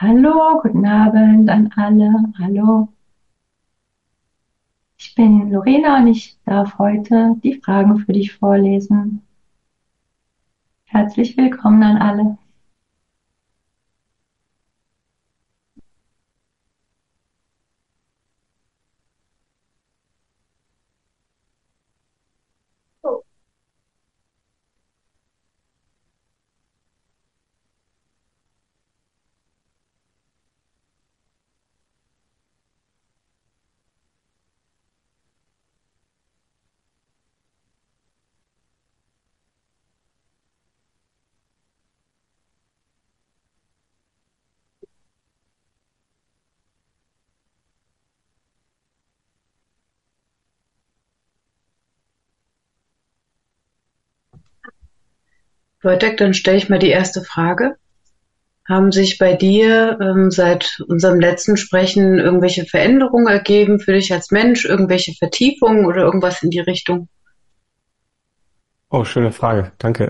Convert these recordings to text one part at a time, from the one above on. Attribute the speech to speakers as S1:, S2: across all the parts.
S1: Hallo, guten Abend an alle. Hallo, ich bin Lorena und ich darf heute die Fragen für dich vorlesen. Herzlich willkommen an alle.
S2: Wojtek, dann stelle ich mal die erste Frage. Haben sich bei dir seit unserem letzten Sprechen irgendwelche Veränderungen ergeben für dich als Mensch, irgendwelche Vertiefungen oder irgendwas in die Richtung?
S3: Oh, schöne Frage. Danke.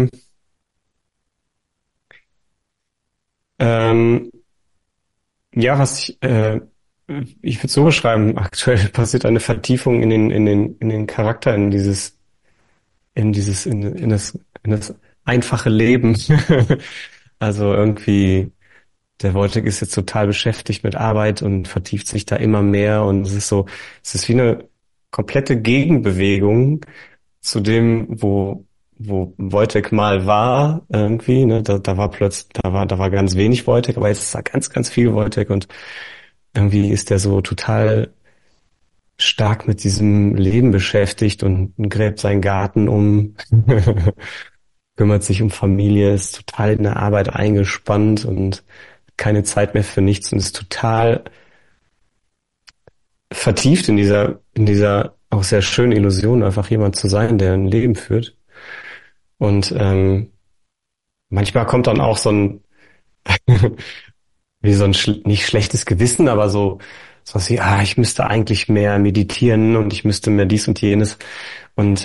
S3: Ähm, ja, ich würde so beschreiben, aktuell passiert eine Vertiefung in den Charakter, in das einfache Leben. Also irgendwie, der Wojtek ist jetzt total beschäftigt mit Arbeit und vertieft sich da immer mehr und es ist wie eine komplette Gegenbewegung zu dem, wo Wojtek mal war, irgendwie, ne, da war plötzlich, da war ganz wenig Wojtek, aber jetzt ist da ganz, ganz viel Wojtek und irgendwie ist der so total stark mit diesem Leben beschäftigt und gräbt seinen Garten um, kümmert sich um Familie, ist total in der Arbeit eingespannt und keine Zeit mehr für nichts und ist total vertieft in dieser auch sehr schönen Illusion, einfach jemand zu sein, der ein Leben führt. Und manchmal kommt dann auch so ein, wie so ein nicht schlechtes Gewissen, aber so was wie, ich müsste eigentlich mehr meditieren und ich müsste mehr dies und jenes. Und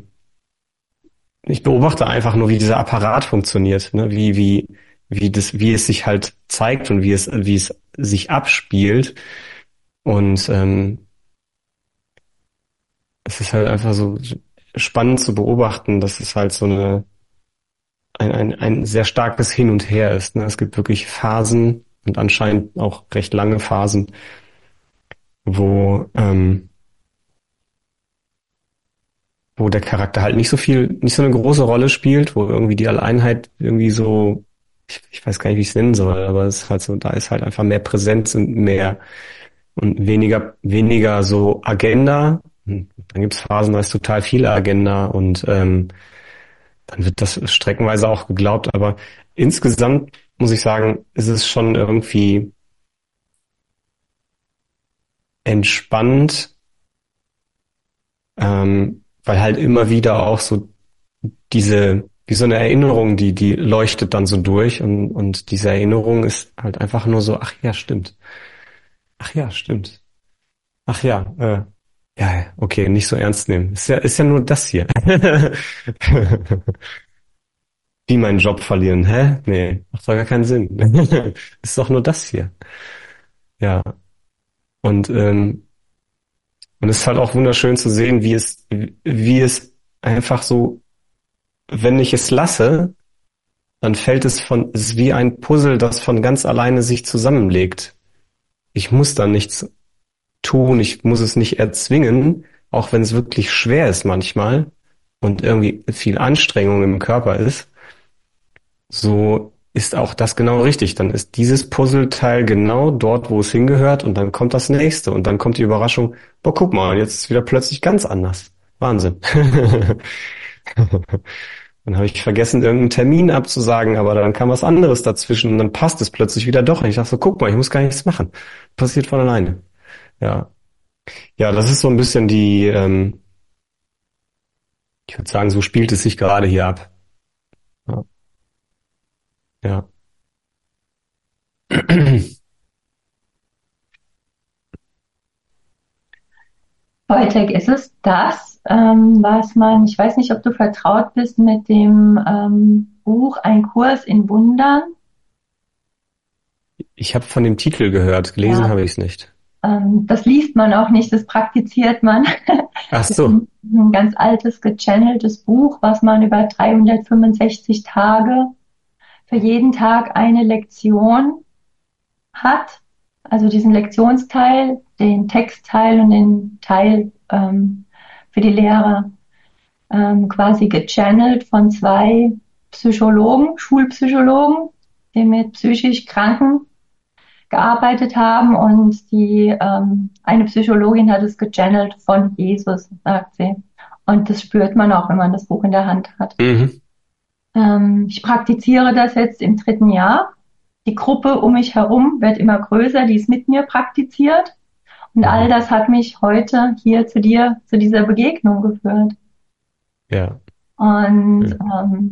S3: ich beobachte einfach nur, wie dieser Apparat funktioniert, ne? Wie es sich halt zeigt und wie es sich abspielt. Und es ist halt einfach so spannend zu beobachten, dass es halt ein sehr starkes Hin und Her ist. Ne? Es gibt wirklich Phasen und anscheinend auch recht lange Phasen, wo, wo der Charakter halt nicht so eine große Rolle spielt, wo irgendwie die Alleinheit irgendwie so, ich weiß gar nicht, wie ich es nennen soll, aber es ist halt so, da ist halt einfach mehr Präsenz und mehr und weniger so Agenda. Und dann gibt's Phasen, da ist total viel Agenda und dann wird das streckenweise auch geglaubt, aber insgesamt muss ich sagen, ist es schon irgendwie entspannt, weil halt immer wieder auch so wie so eine Erinnerung, die leuchtet dann so durch und diese Erinnerung ist halt einfach nur so, ach ja, stimmt. Ach ja, stimmt. Ach ja, ja, okay, nicht so ernst nehmen. Ist ja nur das hier. Wie meinen Job verlieren, hä? Nee, macht doch gar keinen Sinn. Ist doch nur das hier. Ja. Und, und es ist halt auch wunderschön zu sehen, wie es einfach so, wenn ich es lasse, dann es ist wie ein Puzzle, das von ganz alleine sich zusammenlegt. Ich muss da nichts tun, ich muss es nicht erzwingen, auch wenn es wirklich schwer ist manchmal und irgendwie viel Anstrengung im Körper ist. So ist auch das genau richtig. Dann ist dieses Puzzleteil genau dort, wo es hingehört und dann kommt das nächste und dann kommt die Überraschung, boah, guck mal, jetzt ist es wieder plötzlich ganz anders. Wahnsinn. Dann habe ich vergessen, irgendeinen Termin abzusagen, aber dann kam was anderes dazwischen und dann passt es plötzlich wieder doch. Und ich dachte so, guck mal, ich muss gar nichts machen. Passiert von alleine. Ja. Ja, das ist so ein bisschen ich würde sagen, so spielt es sich gerade hier ab. Ja. Ja.
S1: Wojtek, ist es das, ich weiß nicht, ob du vertraut bist mit dem Buch Ein Kurs in Wundern?
S3: Ich habe von dem Titel gehört, gelesen
S1: Ja,
S3: habe ich es nicht.
S1: das liest man auch nicht, das praktiziert man.
S3: Ach
S1: Das ist
S3: so.
S1: ein ganz altes, gechanneltes Buch, was man über 365 Tage für jeden Tag eine Lektion hat. Also diesen Lektionsteil, den Textteil und den Teil für die Lehrer quasi gechannelt von zwei Psychologen, Schulpsychologen, die mit psychisch Kranken gearbeitet haben, und die eine Psychologin hat es gechannelt von Jesus, sagt sie. Und das spürt man auch, wenn man das Buch in der Hand hat.
S3: Mhm.
S1: Ich praktiziere das jetzt im 3. Jahr. Die Gruppe um mich herum wird immer größer, die es mit mir praktiziert. Und all
S3: Mhm.
S1: das hat mich heute hier zu dir, zu dieser Begegnung geführt.
S3: Ja.
S1: Und
S3: Ja.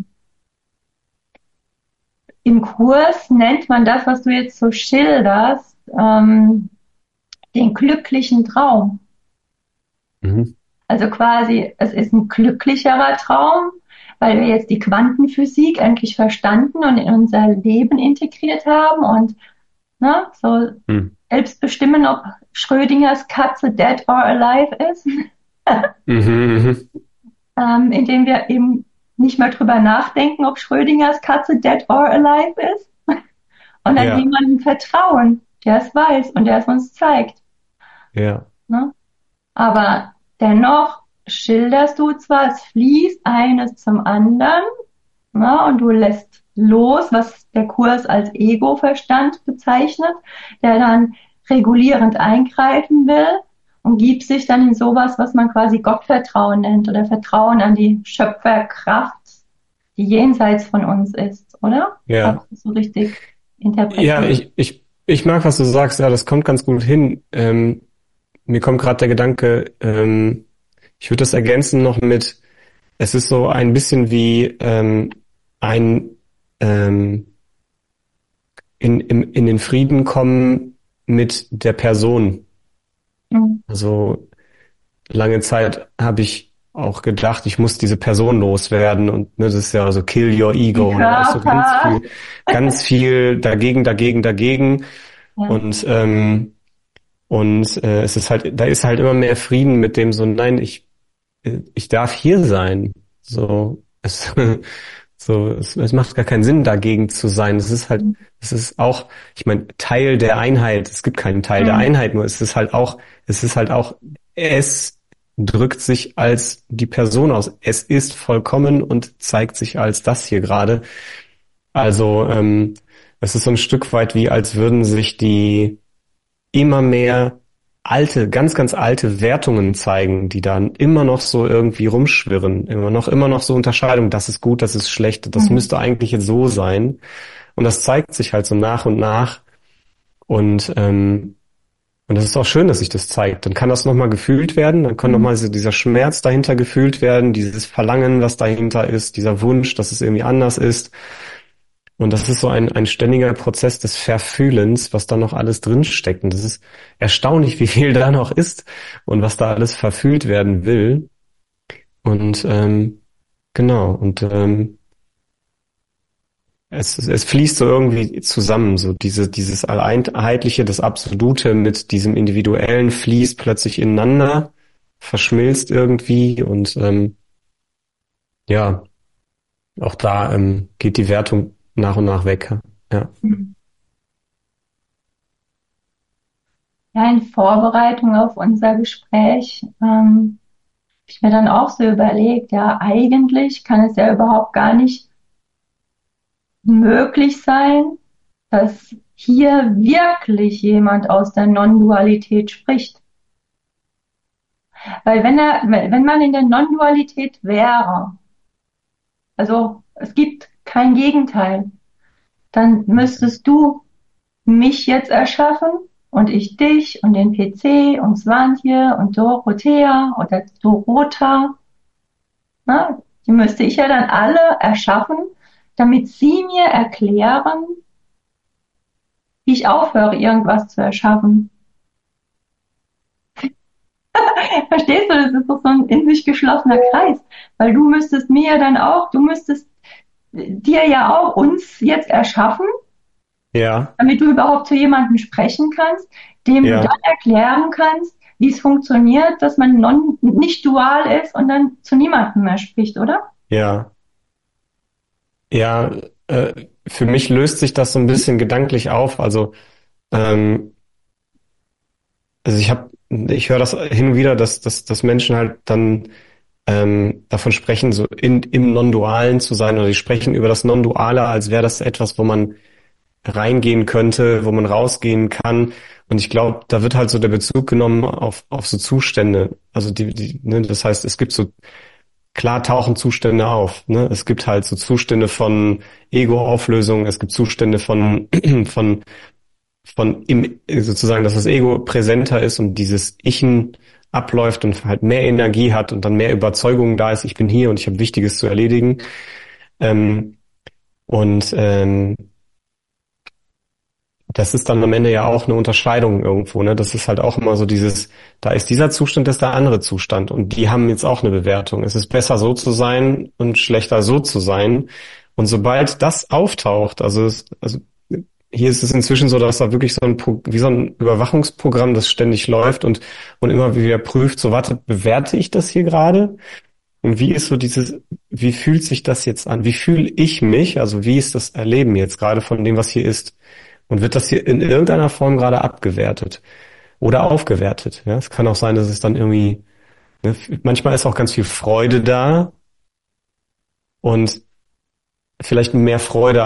S1: im Kurs nennt man das, was du jetzt so schilderst, den glücklichen Traum.
S3: Mhm.
S1: Also quasi, es ist ein glücklicherer Traum, weil wir jetzt die Quantenphysik endlich verstanden und in unser Leben integriert haben und ne, so
S3: Mhm.
S1: selbst bestimmen, ob Schrödingers Katze dead or alive ist,
S3: Mhm. Mhm.
S1: indem wir eben nicht mehr drüber nachdenken, ob Schrödingers Katze dead or alive ist, und dann
S3: Ja.
S1: jemandem vertrauen, der es weiß und der es uns zeigt.
S3: Ja.
S1: Ne? Aber dennoch schilderst du zwar, es fließt eines zum anderen, ne, und du lässt los, was der Kurs als Ego-Verstand bezeichnet, der dann regulierend eingreifen will und gibst sich dann in sowas, was man quasi Gottvertrauen nennt oder Vertrauen an die Schöpferkraft, die jenseits von uns ist, oder? Habe
S3: Ja.
S1: ich das so richtig
S3: Ja,
S1: interpretiert?
S3: ich mag, was du sagst. Ja, das kommt ganz gut hin. Mir kommt gerade der Gedanke, ich würde das ergänzen noch mit, es ist so ein bisschen wie ein ähm, in den Frieden kommen mit der Person.
S1: Mhm.
S3: Also lange Zeit habe ich auch gedacht, ich muss diese Person loswerden und ne, das ist ja so kill your
S1: Die
S3: ego und dann auch so
S1: Körper.
S3: ganz viel dagegen, dagegen, dagegen
S1: Ja.
S3: und es ist halt, da ist halt immer mehr Frieden mit dem so, nein, ich darf hier sein. So, es macht gar keinen Sinn, dagegen zu sein. Es ist auch, ich meine, Teil der Einheit. Es gibt keinen Teil der
S1: Mhm.
S3: Einheit, nur es ist halt auch, es drückt sich als die Person aus. Es ist vollkommen und zeigt sich als das hier gerade. Also, es ist so ein Stück weit wie, als würden sich die immer mehr alte, ganz, ganz alte Wertungen zeigen, die dann immer noch so irgendwie rumschwirren, immer noch so Unterscheidung, das ist gut, das ist schlecht, das
S1: Mhm.
S3: müsste eigentlich jetzt so sein. Und das zeigt sich halt so nach und nach. Und, und das ist auch schön, dass sich das zeigt. Dann kann das nochmal gefühlt werden, dann kann
S1: Mhm.
S3: nochmal dieser Schmerz dahinter gefühlt werden, dieses Verlangen, was dahinter ist, dieser Wunsch, dass es irgendwie anders ist. Und das ist so ein ständiger Prozess des Verfühlens, was da noch alles drinsteckt. Und das ist erstaunlich, wie viel da noch ist und was da alles verfühlt werden will. Und genau, und es fließt so irgendwie zusammen, so dieses Alleinheitliche, das Absolute mit diesem Individuellen fließt plötzlich ineinander, verschmilzt irgendwie und ja, auch da geht die Wertung nach und nach weg. Ja.
S1: Mhm. Ja, in Vorbereitung auf unser Gespräch habe ich mir dann auch so überlegt, ja, eigentlich kann es ja überhaupt gar nicht möglich sein, dass hier wirklich jemand aus der Non-Dualität spricht. Weil wenn man in der Non-Dualität wäre, also es gibt kein Gegenteil, dann müsstest du mich jetzt erschaffen und ich dich und den PC und Swantje und Dorothea oder Dorota. Ne? Die müsste ich ja dann alle erschaffen, damit sie mir erklären, wie ich aufhöre, irgendwas zu erschaffen. Verstehst du? Das ist doch so ein in sich geschlossener Kreis. Weil du müsstest mir dann auch, du müsstest dir ja auch uns jetzt erschaffen,
S3: Ja,
S1: damit du überhaupt zu jemandem sprechen kannst, dem du dann
S3: ja,
S1: erklären kannst, wie es funktioniert, dass man nicht dual ist und dann zu niemandem mehr spricht, oder?
S3: ja, ja. Für mich löst sich das so ein bisschen gedanklich auf. Ähm, also ich höre das hin und wieder, dass Menschen halt dann davon sprechen, so im Non-Dualen zu sein, oder die sprechen über das Non-Duale, als wäre das etwas, wo man reingehen könnte, wo man rausgehen kann. Und ich glaube, da wird halt so der Bezug genommen auf so Zustände. Also ne, das heißt, es gibt so, klar tauchen Zustände auf. Ne? Es gibt halt so Zustände von Ego-Auflösung, es gibt Zustände von, sozusagen, dass das Ego präsenter ist und dieses Ichen abläuft und halt mehr Energie hat und dann mehr Überzeugung da ist, ich bin hier und ich habe Wichtiges zu erledigen. Ähm, und das ist dann am Ende ja auch eine Unterscheidung irgendwo, ne? Das ist halt auch immer so dieses, da ist dieser Zustand, das ist der andere Zustand. Und die haben jetzt auch eine Bewertung. Es ist besser so zu sein und schlechter so zu sein. Und sobald das auftaucht, also hier ist es inzwischen so, dass da wirklich wie so ein Überwachungsprogramm, das ständig läuft und immer wieder prüft, so warte, bewerte ich das hier gerade? Und wie ist so wie fühlt sich das jetzt an? Wie fühle ich mich? Also wie ist das Erleben jetzt gerade von dem, was hier ist? Und wird das hier in irgendeiner Form gerade abgewertet oder aufgewertet? Ja, es kann auch sein, dass es dann irgendwie, ne, manchmal ist auch ganz viel Freude da und vielleicht mehr Freude,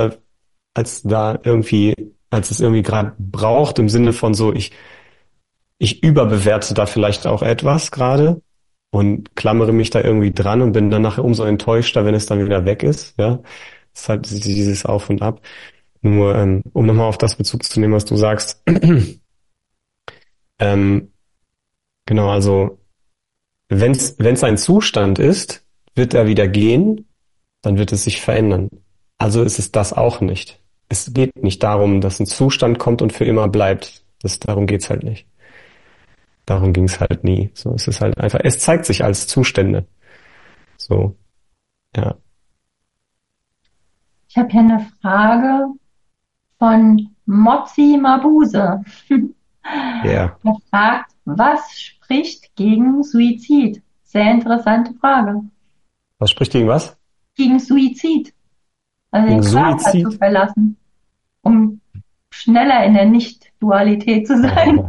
S3: als es irgendwie gerade braucht, im Sinne von so, ich überbewerte da vielleicht auch etwas gerade und klammere mich da irgendwie dran und bin dann nachher umso enttäuschter, wenn es dann wieder weg ist. Ja, es ist halt dieses Auf und Ab. Nur, um nochmal auf das Bezug zu nehmen, was du sagst. ähm, genau, also wenn es ein Zustand ist, wird er wieder gehen, dann wird es sich verändern. Also ist es das auch nicht. Es geht nicht darum, dass ein Zustand kommt und für immer bleibt. Darum geht's halt nicht. Darum ging's halt nie. So, es ist halt einfach, es zeigt sich als Zustände. So, ja,
S1: Ich habe hier eine Frage von Mozzi Mabuse.
S3: ja.
S1: Er fragt, was spricht gegen Suizid? Sehr interessante Frage.
S3: Was spricht gegen was?
S1: Gegen Suizid, also den
S3: Gegen
S1: Körper zu
S3: Suizid?
S1: verlassen, um schneller in der Nicht-Dualität zu sein.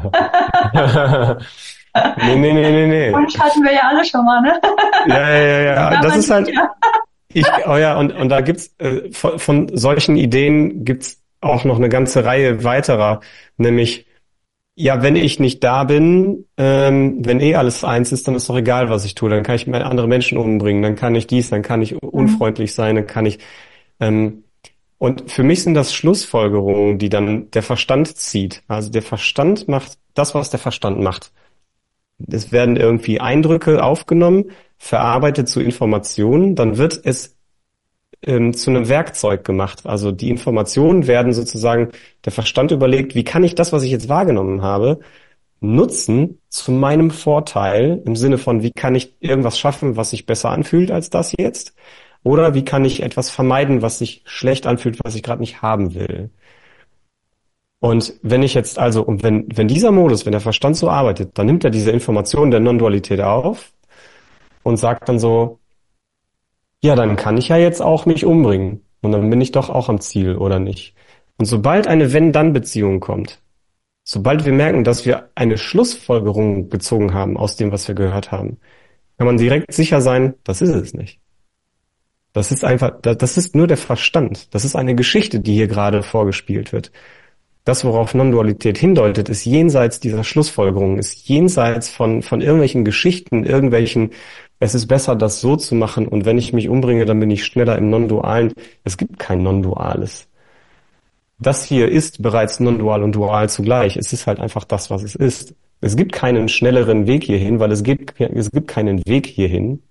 S3: Nee, nee, nee, nee, nee.
S1: Wunsch hatten wir ja alle schon mal, ne?
S3: Ja, ja, ja, ja. Das
S1: Aber
S3: ist
S1: nicht
S3: halt,
S1: hier.
S3: oh ja, und da gibt's von solchen Ideen gibt's auch noch eine ganze Reihe weiterer, nämlich ja, wenn ich nicht da bin, wenn eh alles eins ist, dann ist doch egal, was ich tue. Dann kann ich andere Menschen umbringen, dann kann ich dies, dann kann ich
S1: Mhm.
S3: unfreundlich sein, dann kann ich ähm, und für mich sind das Schlussfolgerungen, die dann der Verstand zieht. Also der Verstand macht das, was der Verstand macht. Es werden irgendwie Eindrücke aufgenommen, verarbeitet zu Informationen, dann wird es zu einem Werkzeug gemacht. Also die Informationen werden sozusagen, der Verstand überlegt, wie kann ich das, was ich jetzt wahrgenommen habe, nutzen zu meinem Vorteil im Sinne von, wie kann ich irgendwas schaffen, was sich besser anfühlt als das jetzt? Oder wie kann ich etwas vermeiden, was sich schlecht anfühlt, was ich gerade nicht haben will? Und wenn ich jetzt also, und wenn dieser Modus, wenn der Verstand so arbeitet, dann nimmt er diese Information der Non-Dualität auf und sagt dann so, ja, dann kann ich ja jetzt auch mich umbringen. Und dann bin ich doch auch am Ziel, oder nicht? Und sobald eine Wenn-Dann-Beziehung kommt, sobald wir merken, dass wir eine Schlussfolgerung gezogen haben aus dem, was wir gehört haben, kann man direkt sicher sein, das ist es nicht. Das ist einfach, das ist nur der Verstand. Das ist eine Geschichte, die hier gerade vorgespielt wird. Das, worauf Non-Dualität hindeutet, ist jenseits dieser Schlussfolgerungen, ist jenseits von irgendwelchen Geschichten, es ist besser, das so zu machen und wenn ich mich umbringe, dann bin ich schneller im Non-Dualen. Es gibt kein Non-Duales. Das hier ist bereits non-dual und dual zugleich. Es ist halt einfach das, was es ist. Es gibt keinen schnelleren Weg hierhin, weil es gibt keinen Weg hierhin.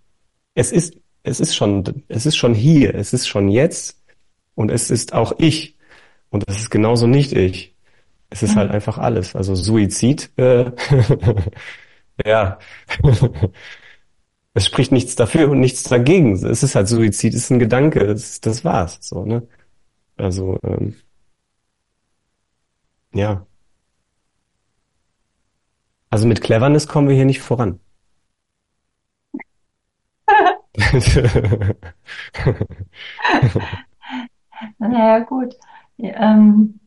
S3: Es ist schon hier, es ist schon jetzt und es ist auch ich. Und es ist genauso nicht ich. Es ist halt
S1: Mhm.
S3: einfach alles. Also Suizid, ja, es spricht nichts dafür und nichts dagegen. Es ist halt Suizid, ist ein Gedanke, das war's, so, ne? Also, Ja. Also mit Cleverness kommen wir hier nicht voran.
S1: Naja, gut. Ähm,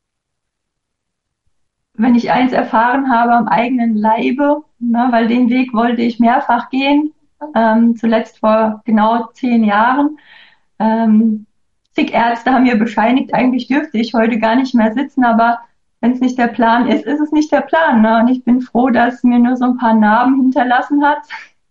S1: Wenn ich eins erfahren habe am eigenen Leibe, ne, weil den Weg wollte ich mehrfach gehen, zuletzt vor genau 10 Jahren. Ähm, Zig Ärzte haben mir bescheinigt, eigentlich dürfte ich heute gar nicht mehr sitzen, aber wenn es nicht der Plan ist, ist es nicht der Plan. Ne? Und ich bin froh, dass es mir nur so ein paar Narben hinterlassen hat.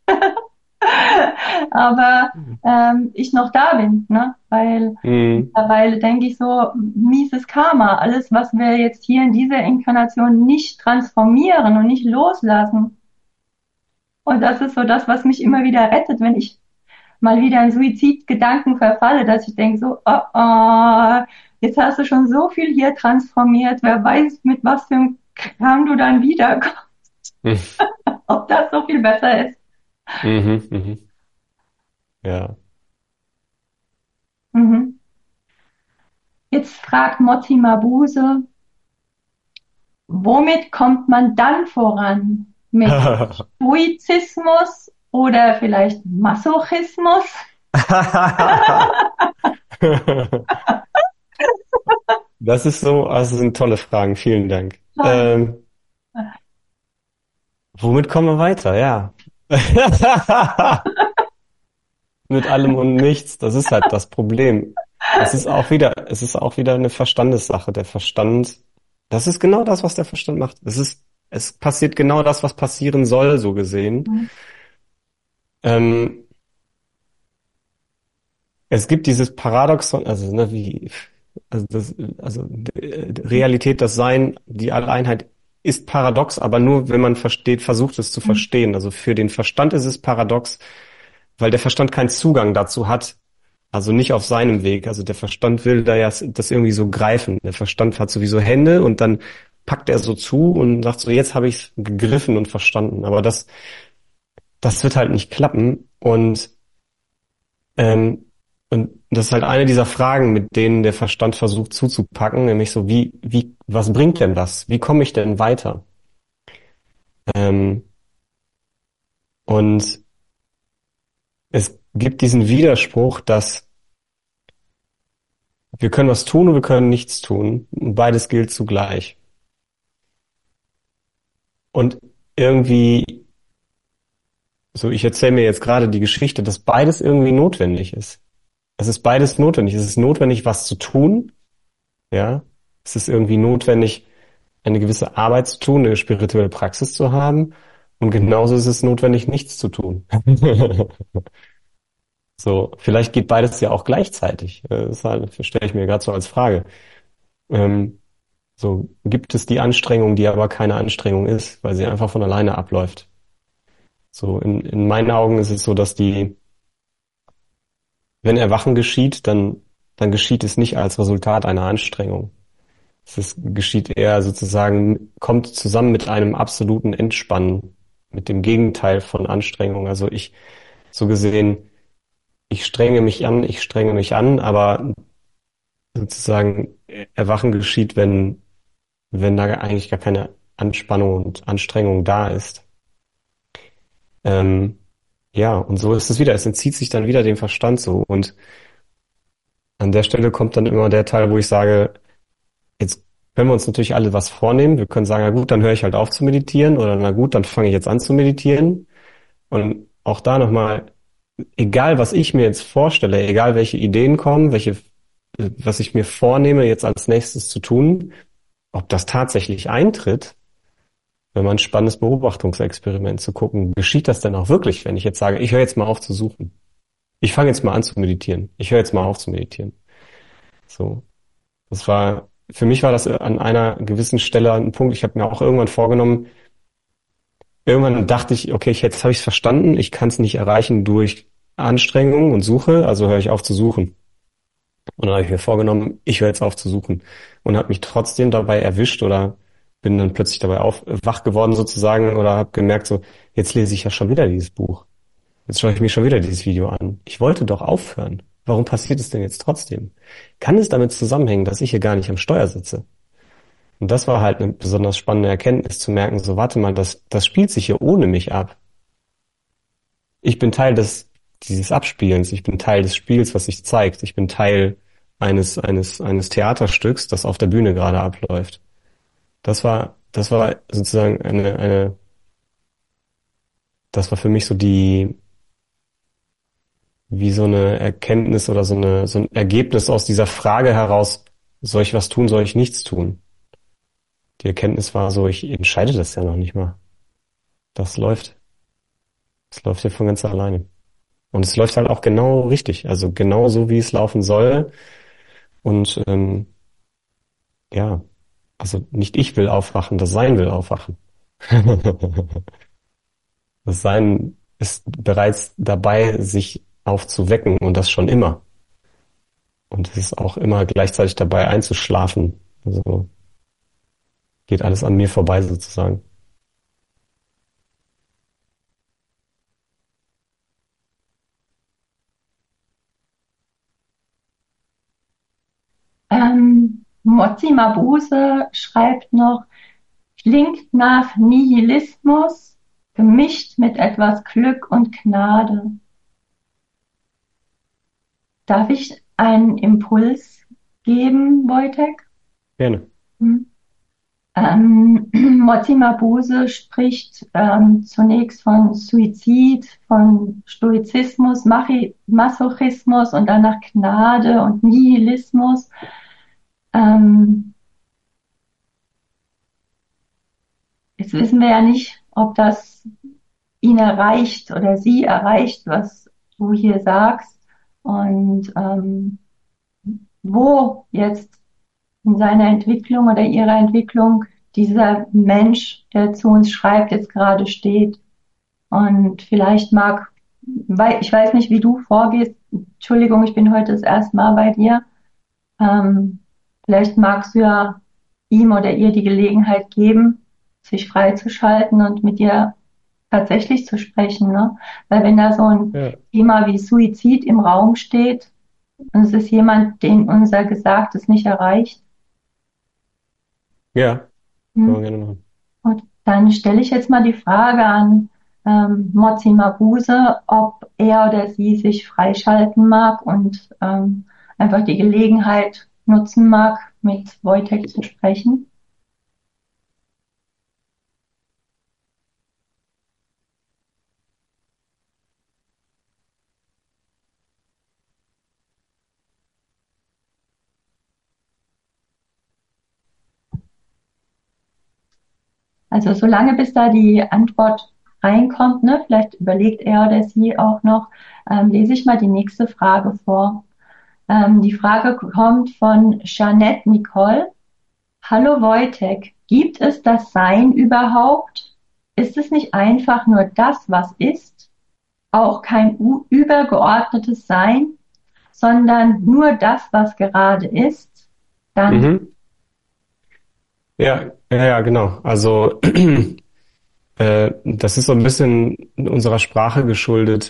S1: Aber ich noch da bin, ne? Weil
S3: Mhm.
S1: mittlerweile denke ich so, mieses Karma, alles, was wir jetzt hier in dieser Inkarnation nicht transformieren und nicht loslassen. Und das ist so das, was mich immer wieder rettet, wenn ich mal wieder in Suizidgedanken verfalle, dass ich denke so, oh, oh, jetzt hast du schon so viel hier transformiert, wer weiß, mit was für einem Kram du dann wiederkommst, ob das so viel besser ist.
S3: Mhm. Mhm. Ja.
S1: Mhm. Jetzt fragt Motti Mabuse, womit kommt man dann voran? Mit Stoizismus oder vielleicht Masochismus?
S3: Das ist so, also sind tolle Fragen, vielen Dank. Womit kommen wir weiter? Ja. Mit allem und nichts, das ist halt das Problem. Es ist auch wieder eine Verstandessache. Der Verstand, das ist genau das, was der Verstand macht. Es passiert genau das, was passieren soll, so gesehen. Ähm, Es gibt dieses Paradoxon, also, ne, Realität, das Sein, die Alleinheit ist paradox, aber nur, wenn man versteht, versucht es zu verstehen. Also für den Verstand ist es paradox, weil der Verstand keinen Zugang dazu hat, also nicht auf seinem Weg. Also der Verstand will da ja das irgendwie so greifen. Der Verstand hat sowieso Hände und dann packt er so zu und sagt so, jetzt habe ich es gegriffen und verstanden. Aber das wird halt nicht klappen. Ähm, und das ist halt eine dieser Fragen, mit denen der Verstand versucht zuzupacken, nämlich so, was bringt denn das? Wie komme ich denn weiter? Ähm, und es gibt diesen Widerspruch, dass wir können was tun und wir können nichts tun. Und beides gilt zugleich. Und irgendwie, so ich erzähle mir jetzt gerade die Geschichte, dass beides irgendwie notwendig ist. Es ist beides notwendig. Es ist notwendig, was zu tun, ja. Es ist irgendwie notwendig, eine gewisse Arbeit zu tun, eine spirituelle Praxis zu haben. Und genauso ist es notwendig, nichts zu tun. So, vielleicht geht beides ja auch gleichzeitig. Das halt, stelle ich mir gerade so als Frage. Ähm, so, gibt es die Anstrengung, die aber keine Anstrengung ist, weil sie einfach von alleine abläuft? So, in meinen Augen ist es so, dass wenn Erwachen geschieht, dann geschieht es nicht als Resultat einer Anstrengung. Geschieht eher sozusagen, kommt zusammen mit einem absoluten Entspannen, mit dem Gegenteil von Anstrengung. Also so gesehen, ich strenge mich an, aber sozusagen Erwachen geschieht, wenn da eigentlich gar keine Anspannung und Anstrengung da ist. Ähm, ja, und so ist es wieder. Es entzieht sich dann wieder dem Verstand so. Und an der Stelle kommt dann immer der Teil, wo ich sage, jetzt können wir uns natürlich alle was vornehmen. Wir können sagen, na gut, dann höre ich halt auf zu meditieren oder na gut, dann fange ich jetzt an zu meditieren. Und auch da nochmal, egal was ich mir jetzt vorstelle, egal welche Ideen kommen, was ich mir vornehme, jetzt als nächstes zu tun, ob das tatsächlich eintritt, wenn man ein spannendes Beobachtungsexperiment zu gucken, geschieht das denn auch wirklich, wenn ich jetzt sage, ich höre jetzt mal auf zu suchen. Ich fange jetzt mal an zu meditieren. Ich höre jetzt mal auf zu meditieren. So. Für mich war das an einer gewissen Stelle ein Punkt. Ich habe mir auch irgendwann vorgenommen, irgendwann dachte ich, okay, jetzt habe ich es verstanden. Ich kann es nicht erreichen durch Anstrengung und Suche, also höre ich auf zu suchen. Und dann habe ich mir vorgenommen, ich höre jetzt auf zu suchen und habe mich trotzdem dabei erwischt oder bin dann plötzlich dabei wach geworden sozusagen oder habe gemerkt, so, jetzt lese ich ja schon wieder dieses Buch. Jetzt schaue ich mir schon wieder dieses Video an. Ich wollte doch aufhören. Warum passiert es denn jetzt trotzdem? Kann es damit zusammenhängen, dass ich hier gar nicht am Steuer sitze? Und das war halt eine besonders spannende Erkenntnis, zu merken, so warte mal, das spielt sich hier ohne mich ab. Ich bin Teil dieses Abspielens, ich bin Teil des Spiels, was sich zeigt. Ich bin Teil eines Theaterstücks, das auf der Bühne gerade abläuft. Das war sozusagen das war für mich so wie so eine Erkenntnis oder so ein Ergebnis aus dieser Frage heraus, soll ich was tun, soll ich nichts tun? Die Erkenntnis war so, ich entscheide das ja noch nicht mal. Das läuft. Das läuft ja von ganz alleine. Und es läuft halt auch genau richtig, also genau so, wie es laufen soll. Und ja, also nicht ich will aufwachen, das Sein will aufwachen. Das Sein ist bereits dabei, sich aufzuwecken und das schon immer. Und es ist auch immer gleichzeitig dabei einzuschlafen. Also geht alles an mir vorbei sozusagen.
S1: Mozi Mabuse schreibt noch, klingt nach Nihilismus, gemischt mit etwas Glück und Gnade. Darf ich einen Impuls geben, Wojtek?
S3: Gerne.
S1: Hm. Mozi Mabuse spricht zunächst von Suizid, von Stoizismus, Masochismus und danach Gnade und Nihilismus. Jetzt wissen wir ja nicht, ob das ihn erreicht oder sie erreicht, was du hier sagst. Und wo jetzt in seiner Entwicklung oder ihrer Entwicklung dieser Mensch, der zu uns schreibt, jetzt gerade steht. Und vielleicht weil ich weiß nicht, wie du vorgehst. Entschuldigung, ich bin heute das erste Mal bei dir. Ähm, Vielleicht magst du ja ihm oder ihr die Gelegenheit geben, sich freizuschalten und mit dir tatsächlich zu sprechen, ne? Weil wenn da so ein
S3: Ja,
S1: Thema wie Suizid im Raum steht und es ist jemand, den unser Gesagtes nicht erreicht,
S3: ja, können wir
S1: hm?
S3: gerne machen.
S1: Und dann stelle ich jetzt mal die Frage an Mozi Mabuse, ob er oder sie sich freischalten mag und einfach die Gelegenheit nutzen mag, mit Wojtek zu sprechen. Also solange bis da die Antwort reinkommt, ne, vielleicht überlegt er oder sie auch noch, lese ich mal die nächste Frage vor. Die Frage kommt von Jeanette Nicole. Hallo Wojtek, gibt es das Sein überhaupt? Ist es nicht einfach nur das, was ist? Auch kein übergeordnetes Sein, sondern nur das, was gerade ist? Danke.
S3: Mhm. Ja, ja, ja, genau. Also das ist so ein bisschen unserer Sprache geschuldet.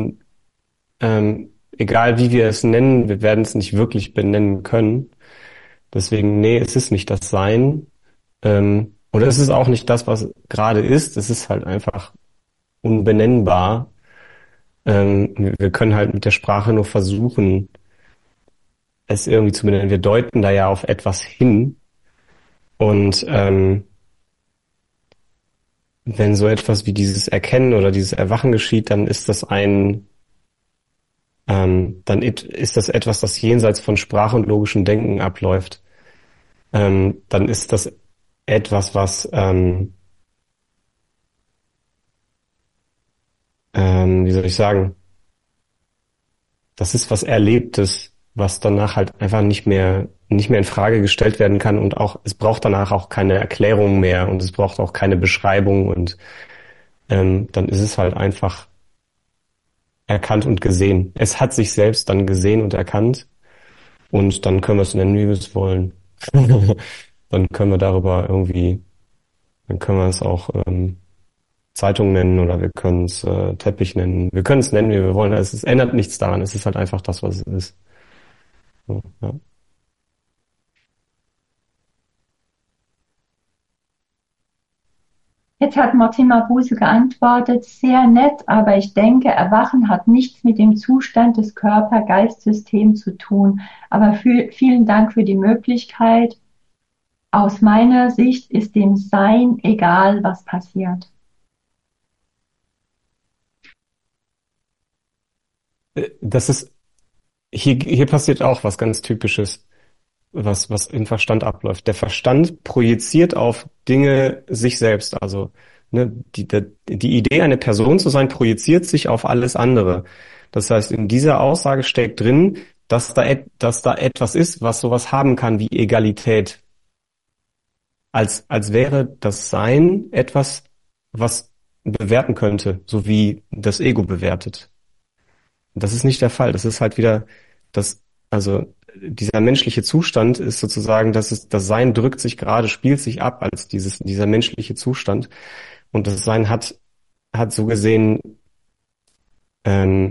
S3: Egal wie wir es nennen, wir werden es nicht wirklich benennen können. Deswegen, nee, es ist nicht das Sein. Oder es ist auch nicht das, was gerade ist. Es ist halt einfach unbenennbar. Wir können halt mit der Sprache nur versuchen, es irgendwie zu benennen. Wir deuten da ja auf etwas hin. Und wenn so etwas wie dieses Erkennen oder dieses Erwachen geschieht, dann ist das ist das etwas, das jenseits von Sprache und logischem Denken abläuft. Dann ist das etwas, was, wie soll ich sagen, das ist was Erlebtes, was danach halt einfach nicht mehr in Frage gestellt werden kann und auch, es braucht danach auch keine Erklärung mehr und es braucht auch keine Beschreibung und dann ist es halt einfach erkannt und gesehen. Es hat sich selbst dann gesehen und erkannt und dann können wir es nennen, wie wir es wollen. Dann können wir darüber irgendwie, dann können wir es auch Zeitung nennen oder wir können es Teppich nennen. Wir können es nennen, wie wir wollen. Es ändert nichts daran. Es ist halt einfach das, was es ist. So, ja.
S1: Jetzt hat Martin Mabuse geantwortet, sehr nett, aber ich denke, Erwachen hat nichts mit dem Zustand des Körper-Geist-Systems zu tun. Aber vielen Dank für die Möglichkeit. Aus meiner Sicht ist dem Sein egal, was passiert.
S3: Das ist, hier passiert auch was ganz Typisches, was im Verstand abläuft. Der Verstand projiziert auf Dinge sich selbst. Also, ne, die Idee, eine Person zu sein, projiziert sich auf alles andere. Das heißt, in dieser Aussage steckt drin, dass da etwas ist, was sowas haben kann wie Egalität. Als wäre das Sein etwas, was bewerten könnte, so wie das Ego bewertet. Das ist nicht der Fall. Das ist halt wieder das, also dieser menschliche Zustand ist sozusagen, das Sein drückt sich gerade, spielt sich ab als dieser menschliche Zustand. Und das Sein hat so gesehen, ähm,